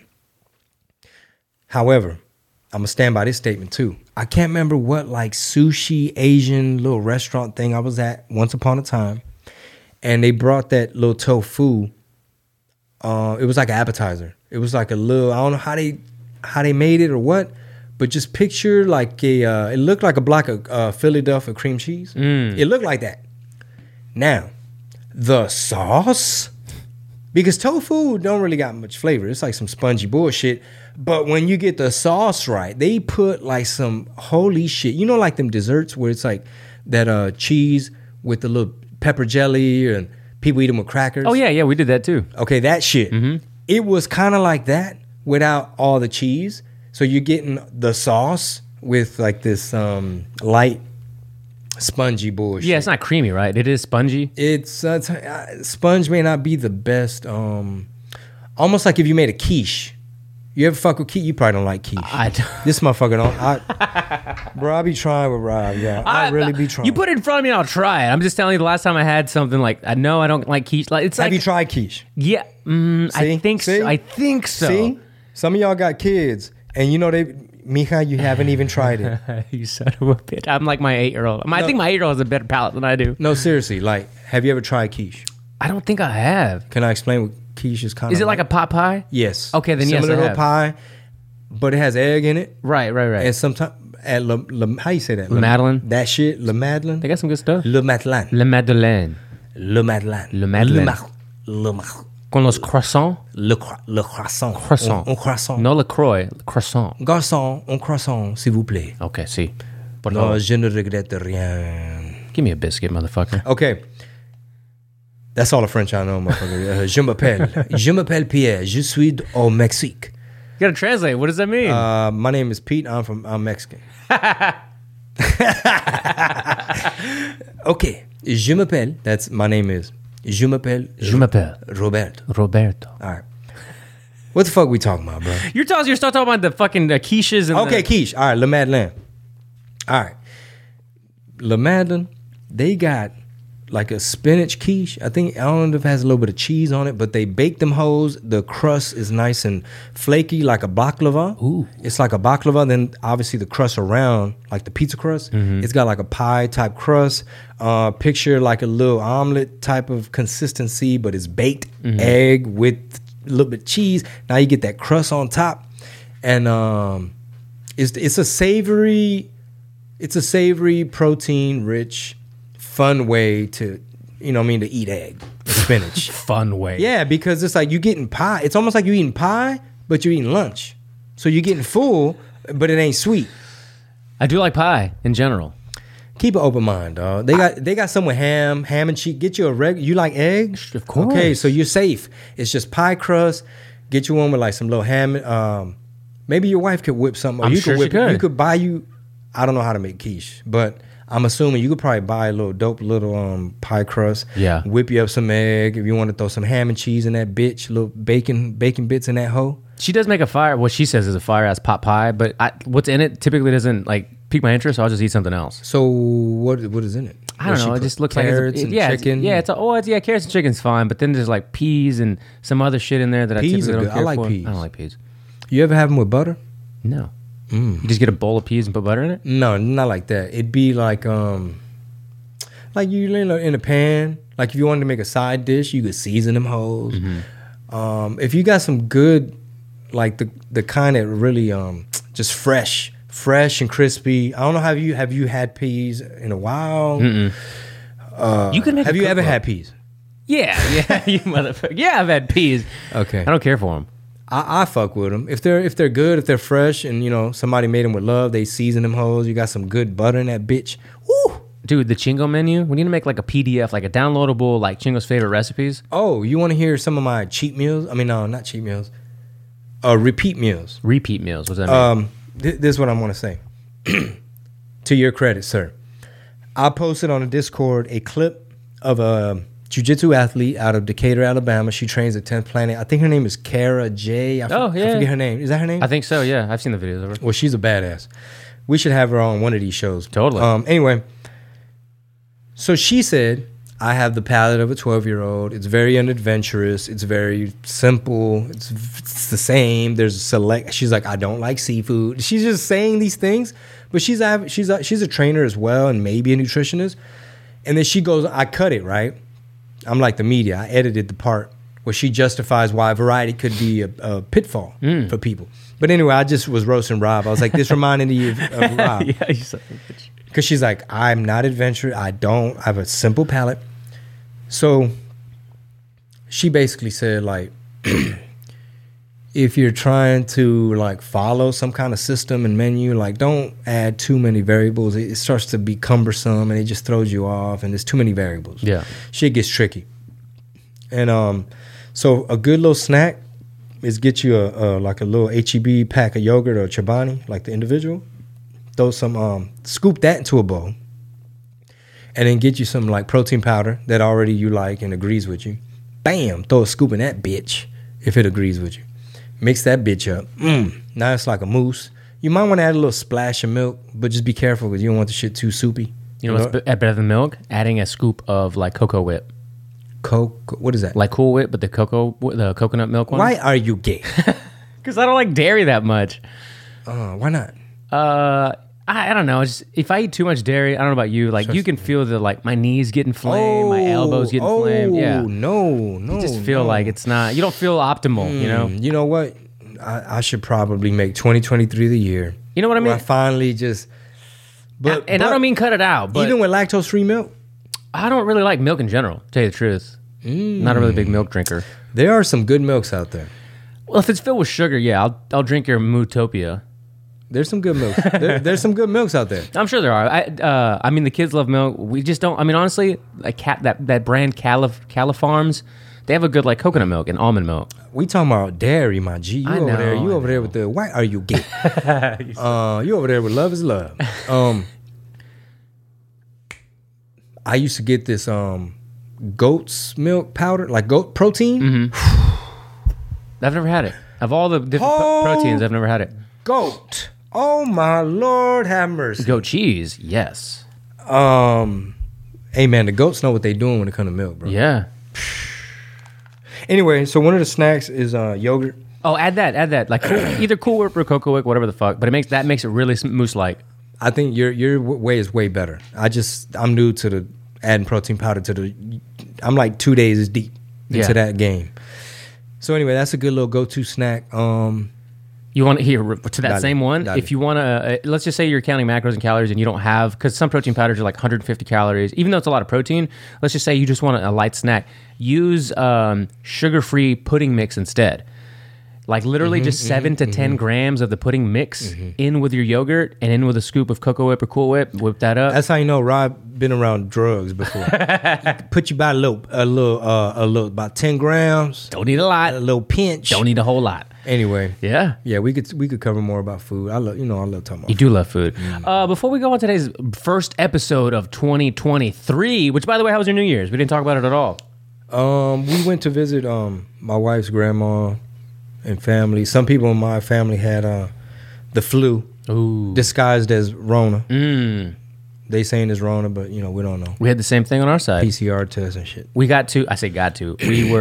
However, I'm gonna stand by this statement too. I can't remember what like sushi Asian little restaurant thing I was at once upon a time, and they brought that little tofu. It was like an appetizer. It was like a little, I don't know how they made it or what, but just picture like it looked like a block of Philadelphia cream cheese. It looked like that. Now, the sauce, because tofu don't really got much flavor. It's like some spongy bullshit. But when you get the sauce right, they put like some holy shit. You know, like them desserts where it's like that cheese with the little pepper jelly and people eat them with crackers. Oh, yeah, we did that too. Okay, that shit. It was kind of like that without all the cheese. So you're getting the sauce with like this light, spongy bullshit. Yeah, it's not creamy, right? It is spongy. It's sponge may not be the best. Almost like if you made a quiche. You ever fuck with quiche? You probably don't like quiche. I don't. This motherfucker don't. Bro, I be trying with Rob. Yeah, I really be trying. You put it in front of me, and I'll try it. I'm just telling you, the last time I had something like, I know I don't like quiche. Like, Have you tried quiche? Yeah, I think See? so. I think so. See, some of y'all got kids, and you know Mija, you haven't even tried it. You son of a bitch. I'm like my 8-year-old. I think my 8-year-old has a better palate than I do. No, seriously. Like, have you ever tried quiche? I don't think I have. Can I explain what quiche is kind of? Is it like a pot pie? Yes. Okay, then similar yes, I to have. a pie, but it has egg in it. Right. And sometimes at how you say that? Le Madeleine. That shit, Le Madeleine. They got some good stuff. Le Madeleine. Le Madeleine. Le Madeleine. Le Madeleine. Le Con los croissants. Le croissant. Croissant. Un croissant. No LaCroix. Croissant. Garçon, un croissant, s'il vous plaît. Okay, see. No, je ne regrette rien. Give me a biscuit, motherfucker. Okay. That's all the French I know, motherfucker. Je m'appelle Pierre. Je suis au Mexique. You gotta translate. What does that mean? My name is Pete. I'm Mexican. Okay. Je m'appelle. That's my name is. Je m'appelle. Roberto. All right. What the fuck we talking about, bro? You're still talking about the fucking quiches and Okay, quiche. All right, Le Madeleine. All right. Le Madeleine, they got like a spinach quiche. I don't know if it has a little bit of cheese on it, but they bake them hoes. The crust is nice and flaky like a baklava. Ooh. It's like a baklava. Then obviously the crust around, like the pizza crust, it's got like a pie type crust. Picture like a little omelet type of consistency, but it's baked egg with a little bit of cheese. Now you get that crust on top. And it's a savory protein rich fun way to, to eat egg with spinach. Fun way. Yeah, because it's like you getting pie. It's almost like you eating pie, but you're eating lunch. So you're getting full, but it ain't sweet. I do like pie in general. Keep an open mind, dog. They got some with ham and cheese. Get you you like eggs? Of course. Okay, so you're safe. It's just pie crust. Get you one with like some little ham. Maybe your wife could whip something. Or I'm you sure could whip she could. You could buy you. I don't know how to make quiche, but I'm assuming you could probably buy a little dope little pie crust. Yeah. Whip you up some egg. If you want to throw some ham and cheese in that bitch, little bacon bits in that hoe. She does make what she says is a fire ass pot pie, but what's in it typically doesn't like pique my interest, so I'll just eat something else. So what is in it? I don't know. It just looks like carrots and chicken. Carrots and chicken's fine, but then there's like peas and some other shit in there that Peas I typically are don't good. care I like for. peas. I don't like peas. You ever have them with butter? No. You just get a bowl of peas and put butter in it? No, not like that. It'd be like you in a pan. Like if you wanted to make a side dish, you could season them hoes. If you got some good, like the kind that really just fresh and crispy. I don't know, have you had peas in a while? You can make. Have you ever had peas? Yeah, you motherfucker. Yeah, I've had peas. Okay. I don't care for them. I fuck with them if they're good, if they're fresh, and you know somebody made them with love. They season them hoes. You got some good butter in that bitch. Woo! Dude, the Chingo menu. We need to make like a PDF, like a downloadable, like Chingo's favorite recipes. Oh, you want to hear some of my cheat meals? I mean, no, not cheat meals. Repeat meals. Repeat meals. What's that mean? This is what I want to say. To your credit, sir. I posted on the Discord a clip of a jiu-jitsu athlete out of Decatur, Alabama. She trains at 10th Planet. I think her name is Kara J. I forget her name. Is that her name? I think so, yeah. I've seen the videos of her. Well, she's a badass. We should have her on one of these shows. Totally. Anyway, so she said, I have the palate of a 12-year-old. It's very unadventurous. It's very simple. It's the same. There's select. She's like, I don't like seafood. She's just saying these things, but she's a trainer as well and maybe a nutritionist. And then she goes, I cut it, right? I'm like the media. I edited the part where she justifies why variety could be a pitfall for people. But anyway, I just was roasting Rob. I was like, this reminded you of Rob. Yeah, you said it. Because she's like, I'm not adventurous. I have a simple palate. So she basically said, like, if you're trying to like follow some kind of system and menu, like don't add too many variables. It starts to be cumbersome and it just throws you off and there's too many variables. Yeah. Shit gets tricky. And so a good little snack is get you a like a little HEB pack of yogurt or Chobani, like the individual. Throw some scoop that into a bowl. And then get you some like protein powder that already you like and agrees with you. Bam, throw a scoop in that bitch if it agrees with you. Mix that bitch up. Now it's like a mousse. You might want to add a little splash of milk, but just be careful because you don't want the shit too soupy. You know what's better than milk? Adding a scoop of like Cocoa Whip. What is that? Like Cool Whip, but the coconut milk one. Why are you gay? Because I don't like dairy that much. Why not? I don't know. Just, if I eat too much dairy, I don't know about you. Like you can feel the like my knees getting inflamed, my elbows getting inflamed. Yeah. No. You just feel like it's not. You don't feel optimal. You know. You know what? I should probably make 2023 the year. You know what I mean? I finally just. But I don't mean cut it out. But even with lactose-free milk, I don't really like milk in general. To tell you the truth, not a really big milk drinker. There are some good milks out there. Well, if it's filled with sugar, yeah, I'll drink your Mootopia. There's some good milks. There's some good milks out there. I'm sure there are. I mean, the kids love milk. We just don't. I mean, honestly, like that brand Califarms, they have a good like coconut milk and almond milk. We talking about dairy, my G. You over there with the why are you gay? You over there with love is love. I used to get this goat's milk powder, like goat protein. I've never had it. Of all the different proteins, I've never had it. Goat. Oh my Lord, have mercy. Goat cheese, yes. Hey man, the goats know what they doing when it comes to milk, bro. Yeah. Anyway, so one of the snacks is yogurt. Oh, add that. Like either Cool Whip or Cocoa Whip, whatever the fuck. But that makes it really mousse-like. I think your way is way better. I'm new to the adding protein powder I'm like 2 days deep into that game. So anyway, that's a good little go-to snack. You want to hear to that same one? If you want to, let's just say you're counting macros and calories and you don't have, because some protein powders are like 150 calories, even though it's a lot of protein. Let's just say you just want a light snack. Use sugar-free pudding mix instead. Like literally just 7 to 10 grams of the pudding mix in with your yogurt and in with a scoop of Cocoa Whip or Cool Whip. Whip that up. That's how you know Rob been around drugs before. Put you by a little, about 10 grams. Don't need a lot. A little pinch. Don't need a whole lot. Anyway, yeah, we could cover more about food. I love talking about. You do love food. Before we go on today's first episode of 2023, which by the way, how was your New Year's? We didn't talk about it at all. We went to visit my wife's grandma and family. Some people in my family had the flu, disguised as Rona. They saying it's Rona, but we don't know. We had the same thing on our side. PCR tests and shit. We got to.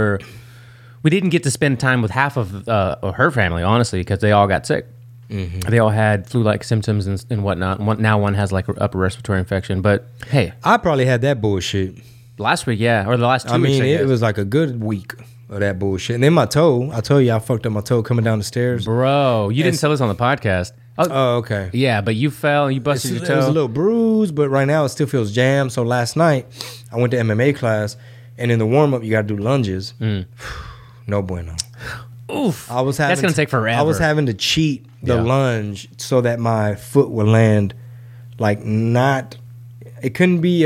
We didn't get to spend time with half of her family, honestly, because they all got sick. They all had flu-like symptoms and whatnot. Now one has like upper respiratory infection. But hey, I probably had that bullshit last week, or the last 2 weeks. I mean, it was like a good week of that bullshit. And then my toe, I told you I fucked up my toe coming down the stairs. Bro, you didn't tell us on the podcast. Oh, okay. Yeah, but you fell and you busted your toe. It was a little bruised, but right now it still feels jammed. So last night I went to MMA class, and in the warm-up you got to do lunges. No bueno. Oof. That's gonna take forever. I was having to cheat the lunge so that my foot would land like not. It couldn't be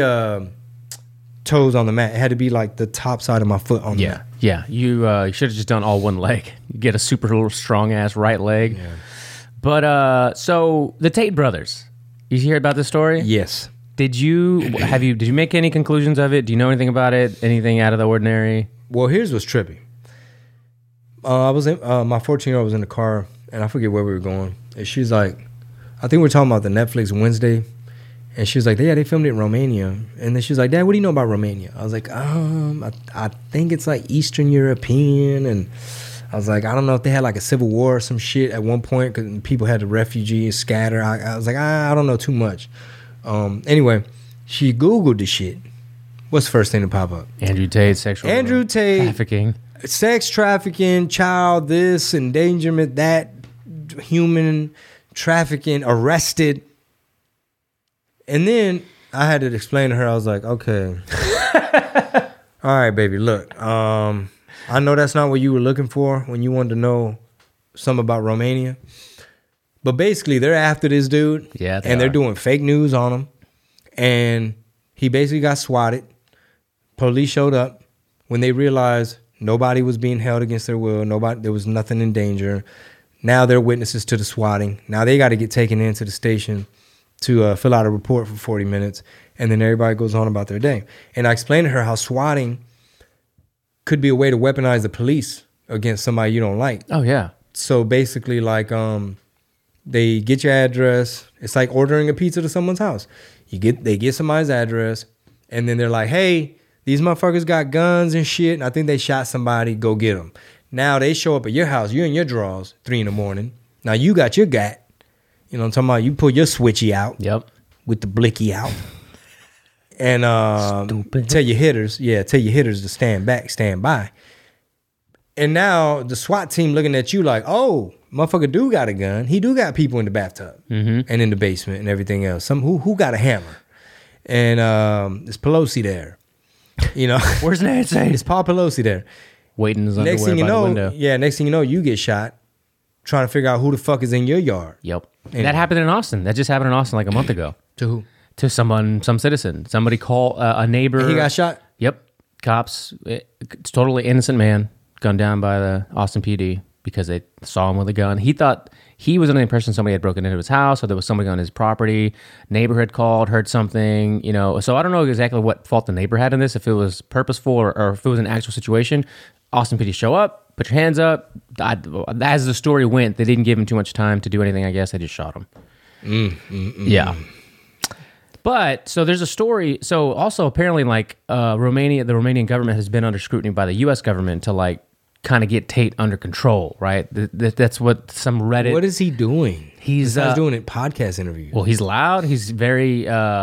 toes on the mat. It had to be like the top side of my foot on the mat. Yeah. You should have just done all one leg. You get a super strong ass right leg. Yeah. But so the Tate brothers. You hear about this story? Yes. Did you make any conclusions of it? Do you know anything about it? Anything out of the ordinary? Well, here's what's trippy. I was in my 14-year-old was in the car, and I forget where we were going. And she's like, I think we were talking about the Netflix Wednesday. And she was like, yeah, they filmed it in Romania. And then she was like, Dad, what do you know about Romania? I was like, I think it's like Eastern European. And I was like, I don't know if they had like a civil war or some shit at one point because people had the refugees scatter. I was like, I don't know too much. Anyway, she Googled the shit. What's the first thing to pop up? Andrew Tate, trafficking. Sex trafficking, child this, endangerment, that, human trafficking, arrested. And then I had to explain to her, I was like, okay. All right, baby, look. I know that's not what you were looking for when you wanted to know something about Romania. But basically, they're after this dude. Yeah, they're doing fake news on him. And he basically got swatted. Police showed up when they realized nobody was being held against their will. There was nothing in danger. Now they're witnesses to the swatting. Now they got to get taken into the station to fill out a report for 40 minutes, and then everybody goes on about their day. And I explained to her how swatting could be a way to weaponize the police against somebody you don't like. Oh, yeah. So basically, like, they get your address. It's like ordering a pizza to someone's house. They get somebody's address, and then they're like, hey, these motherfuckers got guns and shit, and I think they shot somebody. Go get them. Now they show up at your house. You're in your drawers, 3 a.m. Now you got your gat. You know what I'm talking about? You pull your switchy out. Yep. With the blicky out. And tell your hitters to stand back, stand by. And now the SWAT team looking at you like, oh, motherfucker do got a gun. He do got people in the bathtub and in the basement and everything else. Who got a hammer? And it's Pelosi there. You know. Where's Nancy? It's Paul Pelosi there. Waiting in his underwear by the window. Yeah, next thing you know, you get shot trying to figure out who the fuck is in your yard. Yep. Anyway. That happened in Austin. That just happened in Austin like a month ago. To who? To some citizen. Somebody called a neighbor. And he got shot? Yep. Cops. It's totally innocent man gunned down by the Austin PD because they saw him with a gun. He thought he was under the impression somebody had broken into his house or there was somebody on his property. Neighbor had called, heard something, you know. So I don't know exactly what fault the neighbor had in this, if it was purposeful or if it was an actual situation. Austin PD show up, put your hands up. As the story went, they didn't give him too much time to do anything, I guess. They just shot him. Yeah. But, so there's a story. So also apparently like Romania, the Romanian government has been under scrutiny by the U.S. government to like kind of get Tate under control, right? That's what some Reddit... What is he doing? He's doing it podcast interviews. Well, he's loud. He's very...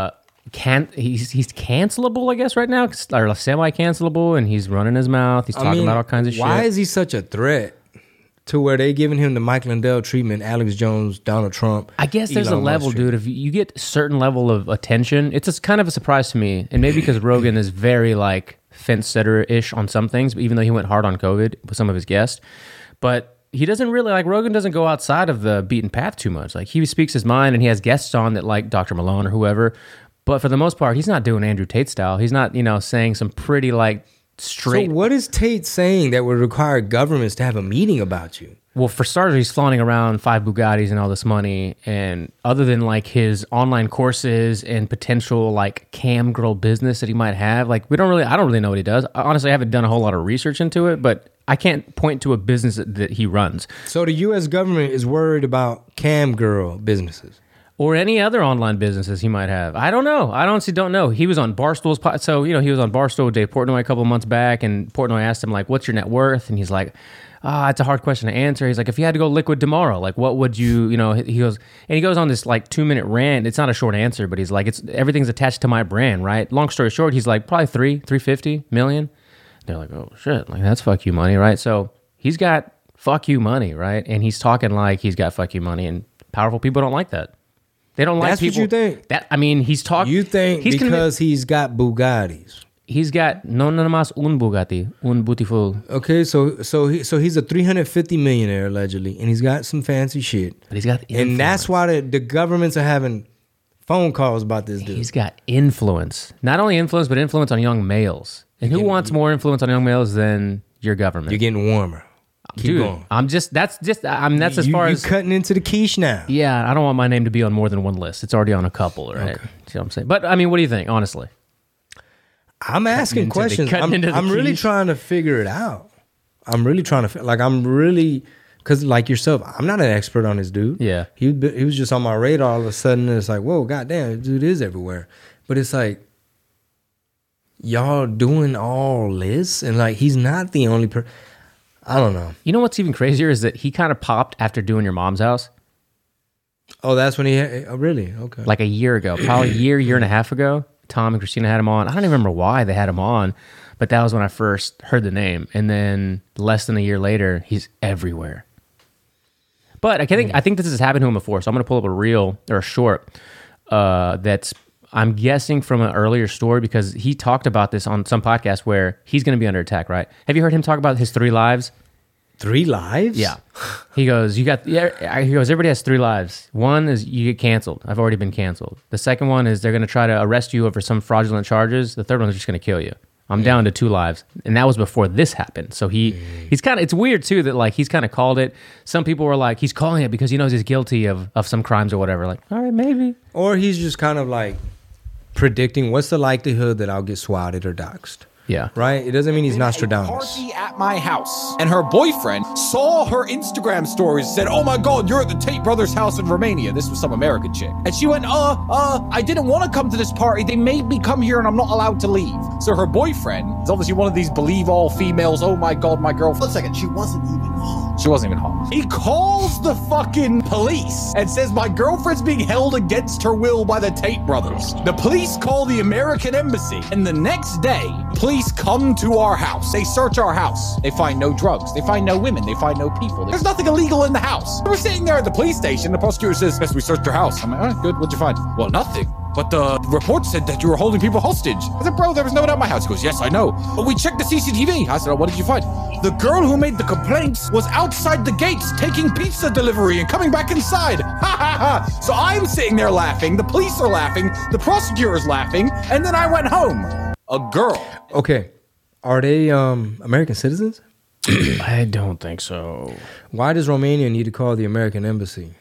he's cancelable, I guess, right now, or semi-cancelable, and he's running his mouth. He's talking about all kinds of shit. Why is he such a threat to where they giving him the Mike Lindell treatment, Alex Jones, Donald Trump? I guess there's a level, dude. If you get a certain level of attention, it's kind of a surprise to me, and maybe because Rogan is very like fence-setter-ish on some things, even though he went hard on COVID with some of his guests, but he doesn't really, like, Rogan doesn't go outside of the beaten path too much. Like, he speaks his mind, and he has guests on that like Dr. Malone or whoever. But for the most part, he's not doing Andrew Tate style. He's not, saying some pretty like straight. So what is Tate saying that would require governments to have a meeting about you? Well, for starters, he's flaunting around 5 Bugattis and all this money. And other than like his online courses and potential like cam girl business that he might have, like I don't really know what he does. Honestly, I haven't done a whole lot of research into it, but I can't point to a business that he runs. So the U.S. government is worried about cam girl businesses. Or any other online businesses he might have. I don't know. I honestly don't know. He was on Barstool's so he was on Barstool with Dave Portnoy a couple of months back, and Portnoy asked him like, "What's your net worth?" And he's like, "It's a hard question to answer." He's like, "If you had to go liquid tomorrow, like what would you?" He goes on this like 2-minute rant. It's not a short answer, but he's like, everything's attached to my brand, right? Long story short, he's like probably $350 million. They're like, "Oh shit, like that's fuck you money, right?" So he's got fuck you money, right? And he's talking like he's got fuck you money, and powerful people don't like that. They don't like people. That's what you think? He's talking. You think because he's got Bugattis. He's got no nada más un Bugatti, un beautiful. Okay, so he's a 350 millionaire allegedly, and he's got some fancy shit. But he's got influence. And that's why the governments are having phone calls about this dude. He's got influence. Not only influence, but influence on young males. And who wants more influence on young males than your government? You're getting warmer. Keep going. That's as far as you cutting into the quiche now. Yeah, I don't want my name to be on more than one list. It's already on a couple, right? Okay. See what I'm saying? But I mean, what do you think, honestly? I'm asking questions. I'm really trying to figure it out. I'm really trying to because like yourself, I'm not an expert on this dude. Yeah, he was just on my radar all of a sudden, and it's like, whoa, goddamn, this dude is everywhere. But it's like, y'all doing all this, and like he's not the only person. I don't know. You know what's even crazier is that he kind of popped after doing Your Mom's House. Oh, that's when really? Okay. Like a year ago, probably a year and a half ago, Tom and Christina had him on. I don't even remember why they had him on, but that was when I first heard the name. And then less than a year later, he's everywhere. But I think this has happened to him before, so I'm going to pull up a reel or a short that's, I'm guessing, from an earlier story, because he talked about this on some podcast where he's going to be under attack, right? Have you heard him talk about his 3 lives? 3 lives? Yeah. He goes, he goes, everybody has 3 lives. One is you get canceled. I've already been canceled. The second one is they're going to try to arrest you over some fraudulent charges. The third one is just going to kill you. I'm down to 2 lives. And that was before this happened. So he's kind of, it's weird too that like he's kind of called it. Some people were like, he's calling it because he knows he's guilty of some crimes or whatever. Like, all right, maybe. Or he's just kind of like predicting what's the likelihood that I'll get swatted or doxxed. Yeah. Right? It doesn't mean he's Nostradamus. Party at my house. And her boyfriend saw her Instagram stories, said, oh my God, you're at the Tate brothers' house in Romania. This was some American chick. And she went, I didn't want to come to this party. They made me come here and I'm not allowed to leave. So her boyfriend is obviously one of these believe all females. Oh my God, my girlfriend. 1 second, she wasn't even home. She wasn't even home. He calls the fucking police and says, my girlfriend's being held against her will by the Tate brothers. The police call the American embassy. And the next day, police come to our house. They search our house. They find no drugs. They find no women. They find no people. There's nothing illegal in the house. We're sitting there at the police station. The prosecutor says, yes, we searched your house. I'm like, all right, good. What'd you find? Well, nothing. But the report said that you were holding people hostage. I said, bro, there was no one at my house. He goes, yes, I know. But we checked the CCTV. I said, oh, what did you find? The girl who made the complaints was outside the gates taking pizza delivery and coming back inside. Ha ha ha. So I'm sitting there laughing. The police are laughing. The prosecutor's laughing. And then I went home. A girl. Okay. Are they American citizens? I don't think so. Why does Romania need to call the American embassy?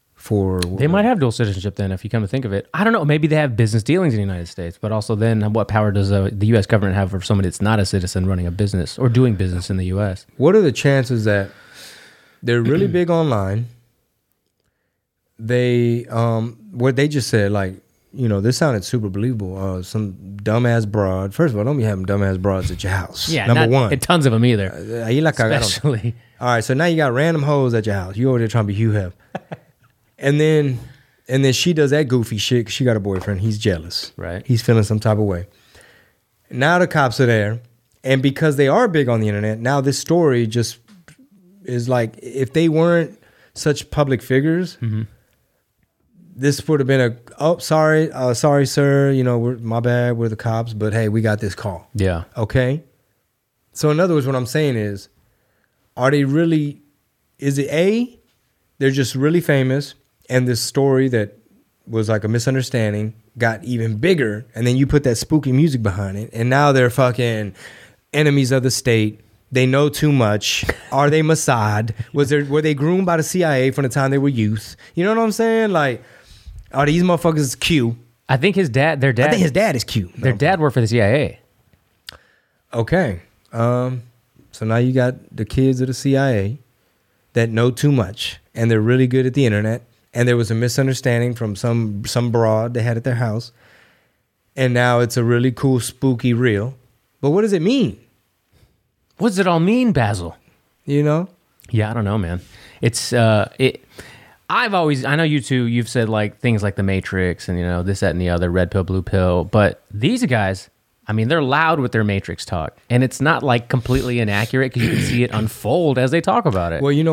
They might have dual citizenship then, if you come to think of it. I don't know. Maybe they have business dealings in the United States, but also then what power does the U.S. government have for somebody that's not a citizen running a business or doing business in the U.S.? What are the chances that they're really big online? They, what they just said, like, you know, this sounded super believable. Some dumbass broad. First of all, don't be having dumbass broads at your house. Yeah, number one. And tons of them either. Especially. All right, so now you got random hoes at your house. You over there trying to be Hugh Hef. And then she does that goofy shit because she got a boyfriend. He's jealous. Right. He's feeling some type of way. Now the cops are there. And because they are big on the internet, now this story just is like, if they weren't such public figures, this would have been sorry, sir. You know, my bad. We're the cops. But hey, we got this call. Yeah. Okay. So in other words, what I'm saying is, is it A, they're just really famous, and this story that was like a misunderstanding got even bigger, and then you put that spooky music behind it, and now they're fucking enemies of the state. They know too much. Are they Mossad? Were they groomed by the CIA from the time they were youth? You know what I'm saying? Like, are these motherfuckers Q? I think his dad. I think his dad is Q. Their dad worked for the CIA. Okay. So now you got the kids of the CIA that know too much, and they're really good at the internet, and there was a misunderstanding from some broad they had at their house, and now it's a really cool, spooky reel. But what does it mean? What does it all mean, Basil? You know? Yeah, I don't know, man. It's I know you two, you've said like things like The Matrix and, you know, this, that, and the other, red pill, blue pill, but these guys, I mean, they're loud with their Matrix talk, and it's not like completely inaccurate because you can see it unfold as they talk about it. Well, you know what?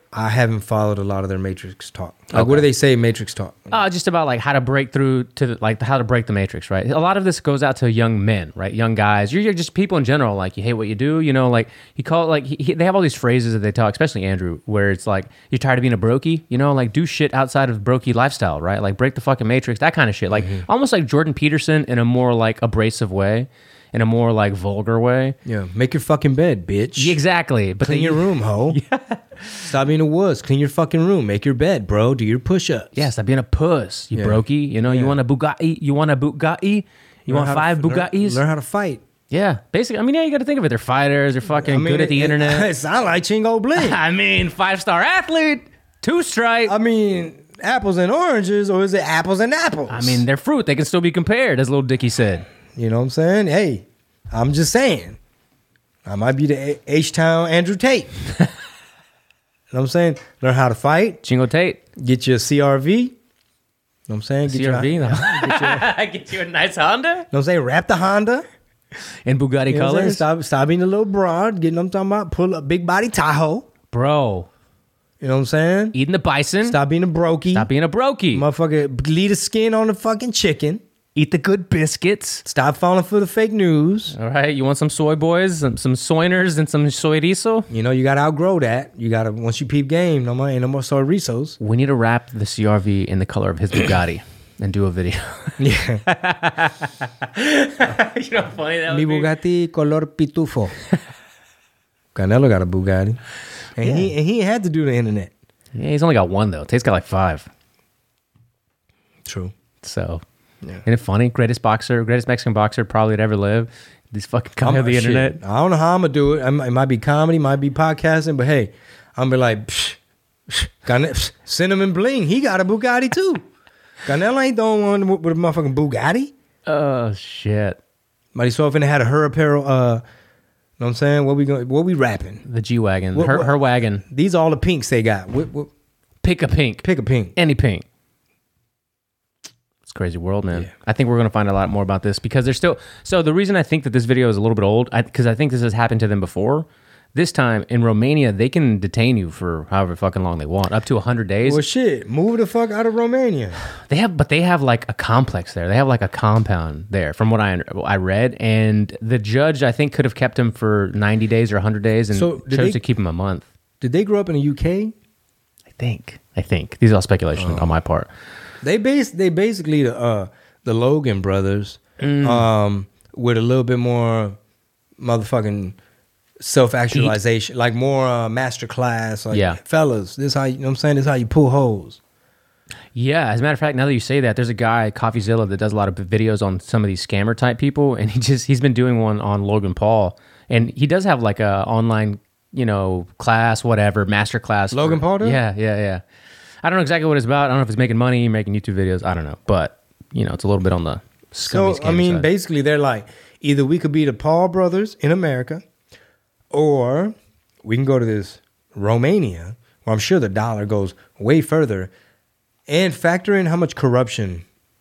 I haven't followed a lot of their Matrix talk. Like, what do they say Matrix talk? Just about like how to break through to how to break the Matrix, right? A lot of this goes out to young men, right? Young guys. You're just people in general. Like you hate what you do, you know. Like you call it like they have all these phrases that they talk, especially Andrew, where it's like you're tired of being a brokey, you know, like do shit outside of brokey lifestyle, right? Like break the fucking Matrix, that kind of shit. Like almost like Jordan Peterson in a more like abrasive way. In a more like vulgar way. Yeah, make your fucking bed, bitch. Exactly. But Clean your room, ho. Yeah. Stop being a wuss. Clean your fucking room. Make your bed, bro. Do your push-ups. Yeah, stop being a puss, you brokey. You know, you want a Bugatti? You want a Bugatti? You want 5 Bugattis? Learn how to fight. Yeah, basically. I mean, yeah, you got to think of it. They're fighters. They're fucking good at the internet. It sound like Chingo Bling. I mean, 5-star athlete, 2-stripe. I mean, apples and oranges, or is it apples and apples? I mean, they're fruit. They can still be compared, as Lil Dicky said. You know what I'm saying? Hey, I'm just saying. I might be the H-Town Andrew Tate. You know what I'm saying? Learn how to fight. Chingo Tate. Get your CRV. You know what I'm saying? Get CRV? Get you a nice Honda? You know what I'm saying? Wrap the Honda. In Bugatti You know what I'm colors? saying? Stop being a little broad. Getting what I'm talking about. Pull up big body Tahoe. Bro. You know what I'm saying? Eating the bison. Stop being a brokey. Stop being a brokey. Motherfucker, leave the skin on the fucking chicken. Eat the good biscuits. Stop falling for the fake news. All right, you want some soy boys, some soiners, and some soyrizo? You know, you got to outgrow that. You got to, once you peep game, ain't no more soyrizos. We need to wrap the CRV in the color of his Bugatti and do a video. Yeah. You know how funny that would Mi be? Bugatti color pitufo. Canelo got a Bugatti. And he had to do the internet. Yeah, he's only got one, though. Tate's got like 5. True. So, Yeah. isn't it funny? Greatest Mexican boxer probably to ever live. These fucking come of the internet. I don't know how I'm going to do it. It might be comedy, might be podcasting, but hey, I'm going to be like, Cinnamon Bling, he got a Bugatti too. Canelo ain't the only one with a motherfucking Bugatti. Oh, shit. Mighty so finna had a her apparel, know what I'm saying? What we rapping? The G-Wagon. What- Her wagon. These are all the pinks they got. Pick a pink. Pick a pink. Any pink. It's a crazy world, man. Yeah. I think we're going to find a lot more about this because there's still... So the reason I think that this video is a little bit old, because I think this has happened to them before. This time in Romania, they can detain you for however fucking long they want, up to 100 days. Well, shit, move the fuck out of Romania. They have like a complex there. They have like a compound there, from what I read. And the judge, I think, could have kept him for 90 days or 100 days, and So, did chose they- to keep him a month. Did they grow up in the UK? I think these are all speculation on my part. They basically the Logan brothers, with a little bit more motherfucking self-actualization, like more master class. Like, Yeah. fellas, this how you know what I'm saying. This how you pull hoes. Yeah, as a matter of fact, now that you say that, there's a guy, CoffeeZilla, that does a lot of videos on some of these scammer type people, and he's been doing one on Logan Paul, and he does have like a online, class, whatever, master class. Logan Paul does? Yeah. I don't know exactly what it's about. I don't know if it's making money, making YouTube videos. I don't know, but it's a little bit on the scummy So I mean, side. basically, they're like, either we could be the Paul brothers in America, or we can go to this Romania, where I'm sure the dollar goes way further, and factor in how much corruption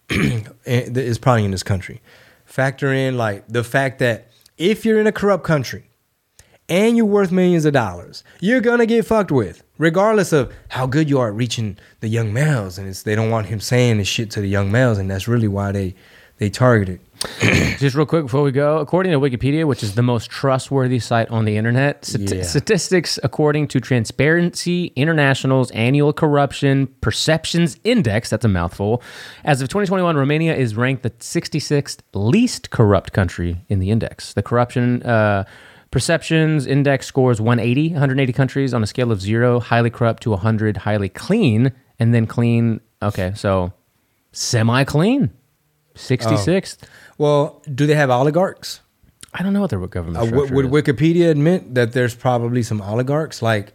is probably in this country. Factor in like the fact that if you're in a corrupt country and you're worth millions of dollars, you're gonna get fucked with, regardless of how good you are at reaching the young males. And they don't want him saying this shit to the young males, and that's really why they target it. Just real quick before we go, according to Wikipedia, which is the most trustworthy site on the internet, statistics according to Transparency International's annual corruption perceptions index, that's a mouthful, as of 2021, Romania is ranked the 66th least corrupt country in the index. The corruption perceptions index scores 180 countries on a scale of 0, highly corrupt, to 100, highly clean, and then clean. Okay, so semi-clean. 66th. Well, do they have oligarchs? I don't know what their government structure Would is. Wikipedia admit that there's probably some oligarchs, like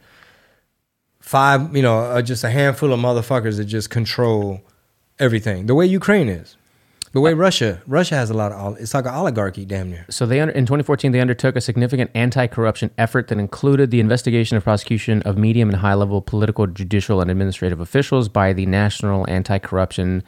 five, just a handful of motherfuckers that just control everything, the way Ukraine is, the way Russia has a lot of, it's like an oligarchy, damn near. So in 2014, they undertook a significant anti-corruption effort that included the investigation and prosecution of medium and high-level political, judicial, and administrative officials by the National Anti-Corruption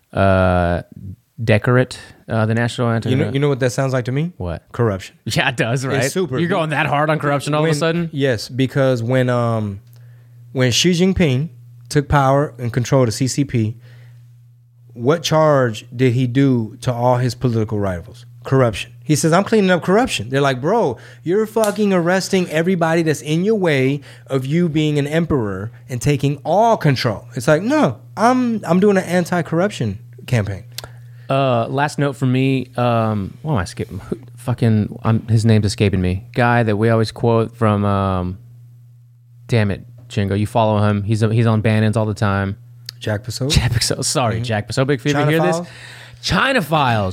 Decorate, the National Anti. You know what that sounds like to me? What? Corruption. Yeah, it does, right? It's super. You're going that hard on corruption all of a sudden? Yes, because when when Xi Jinping took power and control the CCP, what charge did he do to all his political rivals? Corruption. He says, I'm cleaning up corruption. They're like, bro, you're fucking arresting everybody that's in your way of you being an emperor and taking all control. It's like, no, I'm doing an anti-corruption campaign. Last note for me. Why am I skipping? His name's escaping me. Guy that we always quote from. Damn it, Chingo. You follow him. He's on Bannon's all the time. Jack Passot? Jack Passot. Sorry, Jack Passot. Big Fever. Hear Files? this? China Files,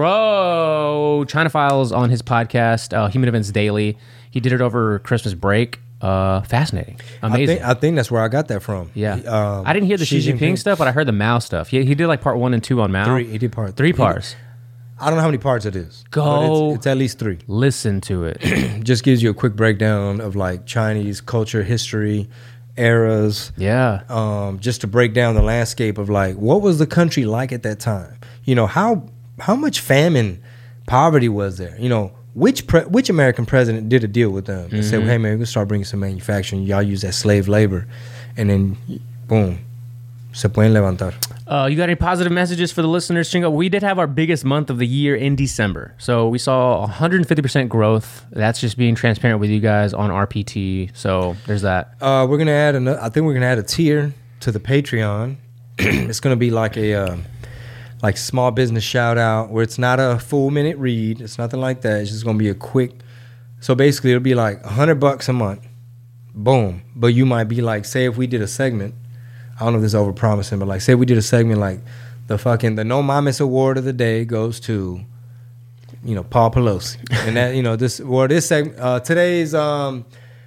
bro. China Files on his podcast, Human Events Daily. He did it over Christmas break. Fascinating. Amazing. I think that's where I got that from. Yeah. I didn't hear the Xi Jinping stuff, but I heard the Mao stuff. He did like part 1 and 2 on Mao. He did part 3 parts. I don't know how many parts it is. Go. But it's at least 3. Listen to it. Just gives you a quick breakdown of like Chinese culture, history, eras. Yeah. Just to break down the landscape of like, what was the country like at that time? You know, how much famine, poverty was there? You know, which American president did a deal with them and said, hey, man, we're going to start bringing some manufacturing. Y'all use that slave labor. And then, boom, se pueden levantar. You got any positive messages for the listeners, Chingo? We did have our biggest month of the year in December. So we saw 150% growth. That's just being transparent with you guys on RPT. So there's that. We're going to add I think we're going to add a tier to the Patreon. It's going to be like a small business shout out where it's not a full minute read. It's nothing like that. It's just going to be a quick. So basically it'll be like $100 a month. Boom. But you might be like, say if we did a segment, I don't know if this is over promising, but like say we did a segment like the No Mames Award of the day goes to, you know, Paul Pelosi. And that, you know, this segment, today's No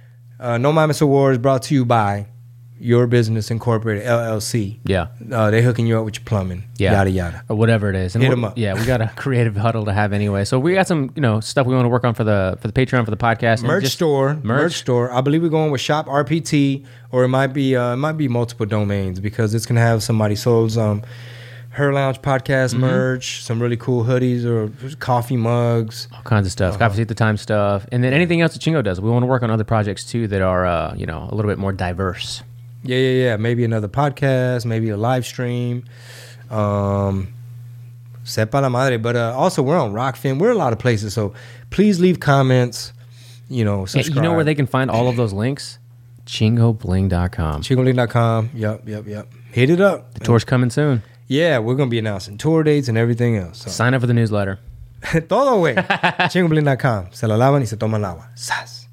Mames Award is brought to you by Your Business Incorporated, LLC. Yeah. They hooking you up with your plumbing, yada, yada. Or whatever it is. And Hit 'em up. Yeah, we got a creative huddle to have anyway. So we got some, you know, stuff we want to work on for the Patreon, for the podcast. And Merch store. I believe we're going with Shop RPT, or it might be multiple domains because it's gonna have somebody sold Her Lounge podcast merch, some really cool hoodies or coffee mugs, all kinds of stuff, Coffee at the Time stuff, and then anything else that Chingo does. We want to work on other projects too that are, you know, a little bit more diverse. Yeah. Maybe another podcast, maybe a live stream. Sepa la madre. But also we're on Rockfin. We're a lot of places. So please leave comments. You know, subscribe. You know where they can find all of those links? ChingoBling.com. ChingoBling.com. Yep. Hit it up. The tour's coming soon. Yeah, we're going to be announcing tour dates and everything else. So. Sign up for the newsletter. Todo, güey. ChingoBling.com. Se la lavan y se toman el agua. Sas.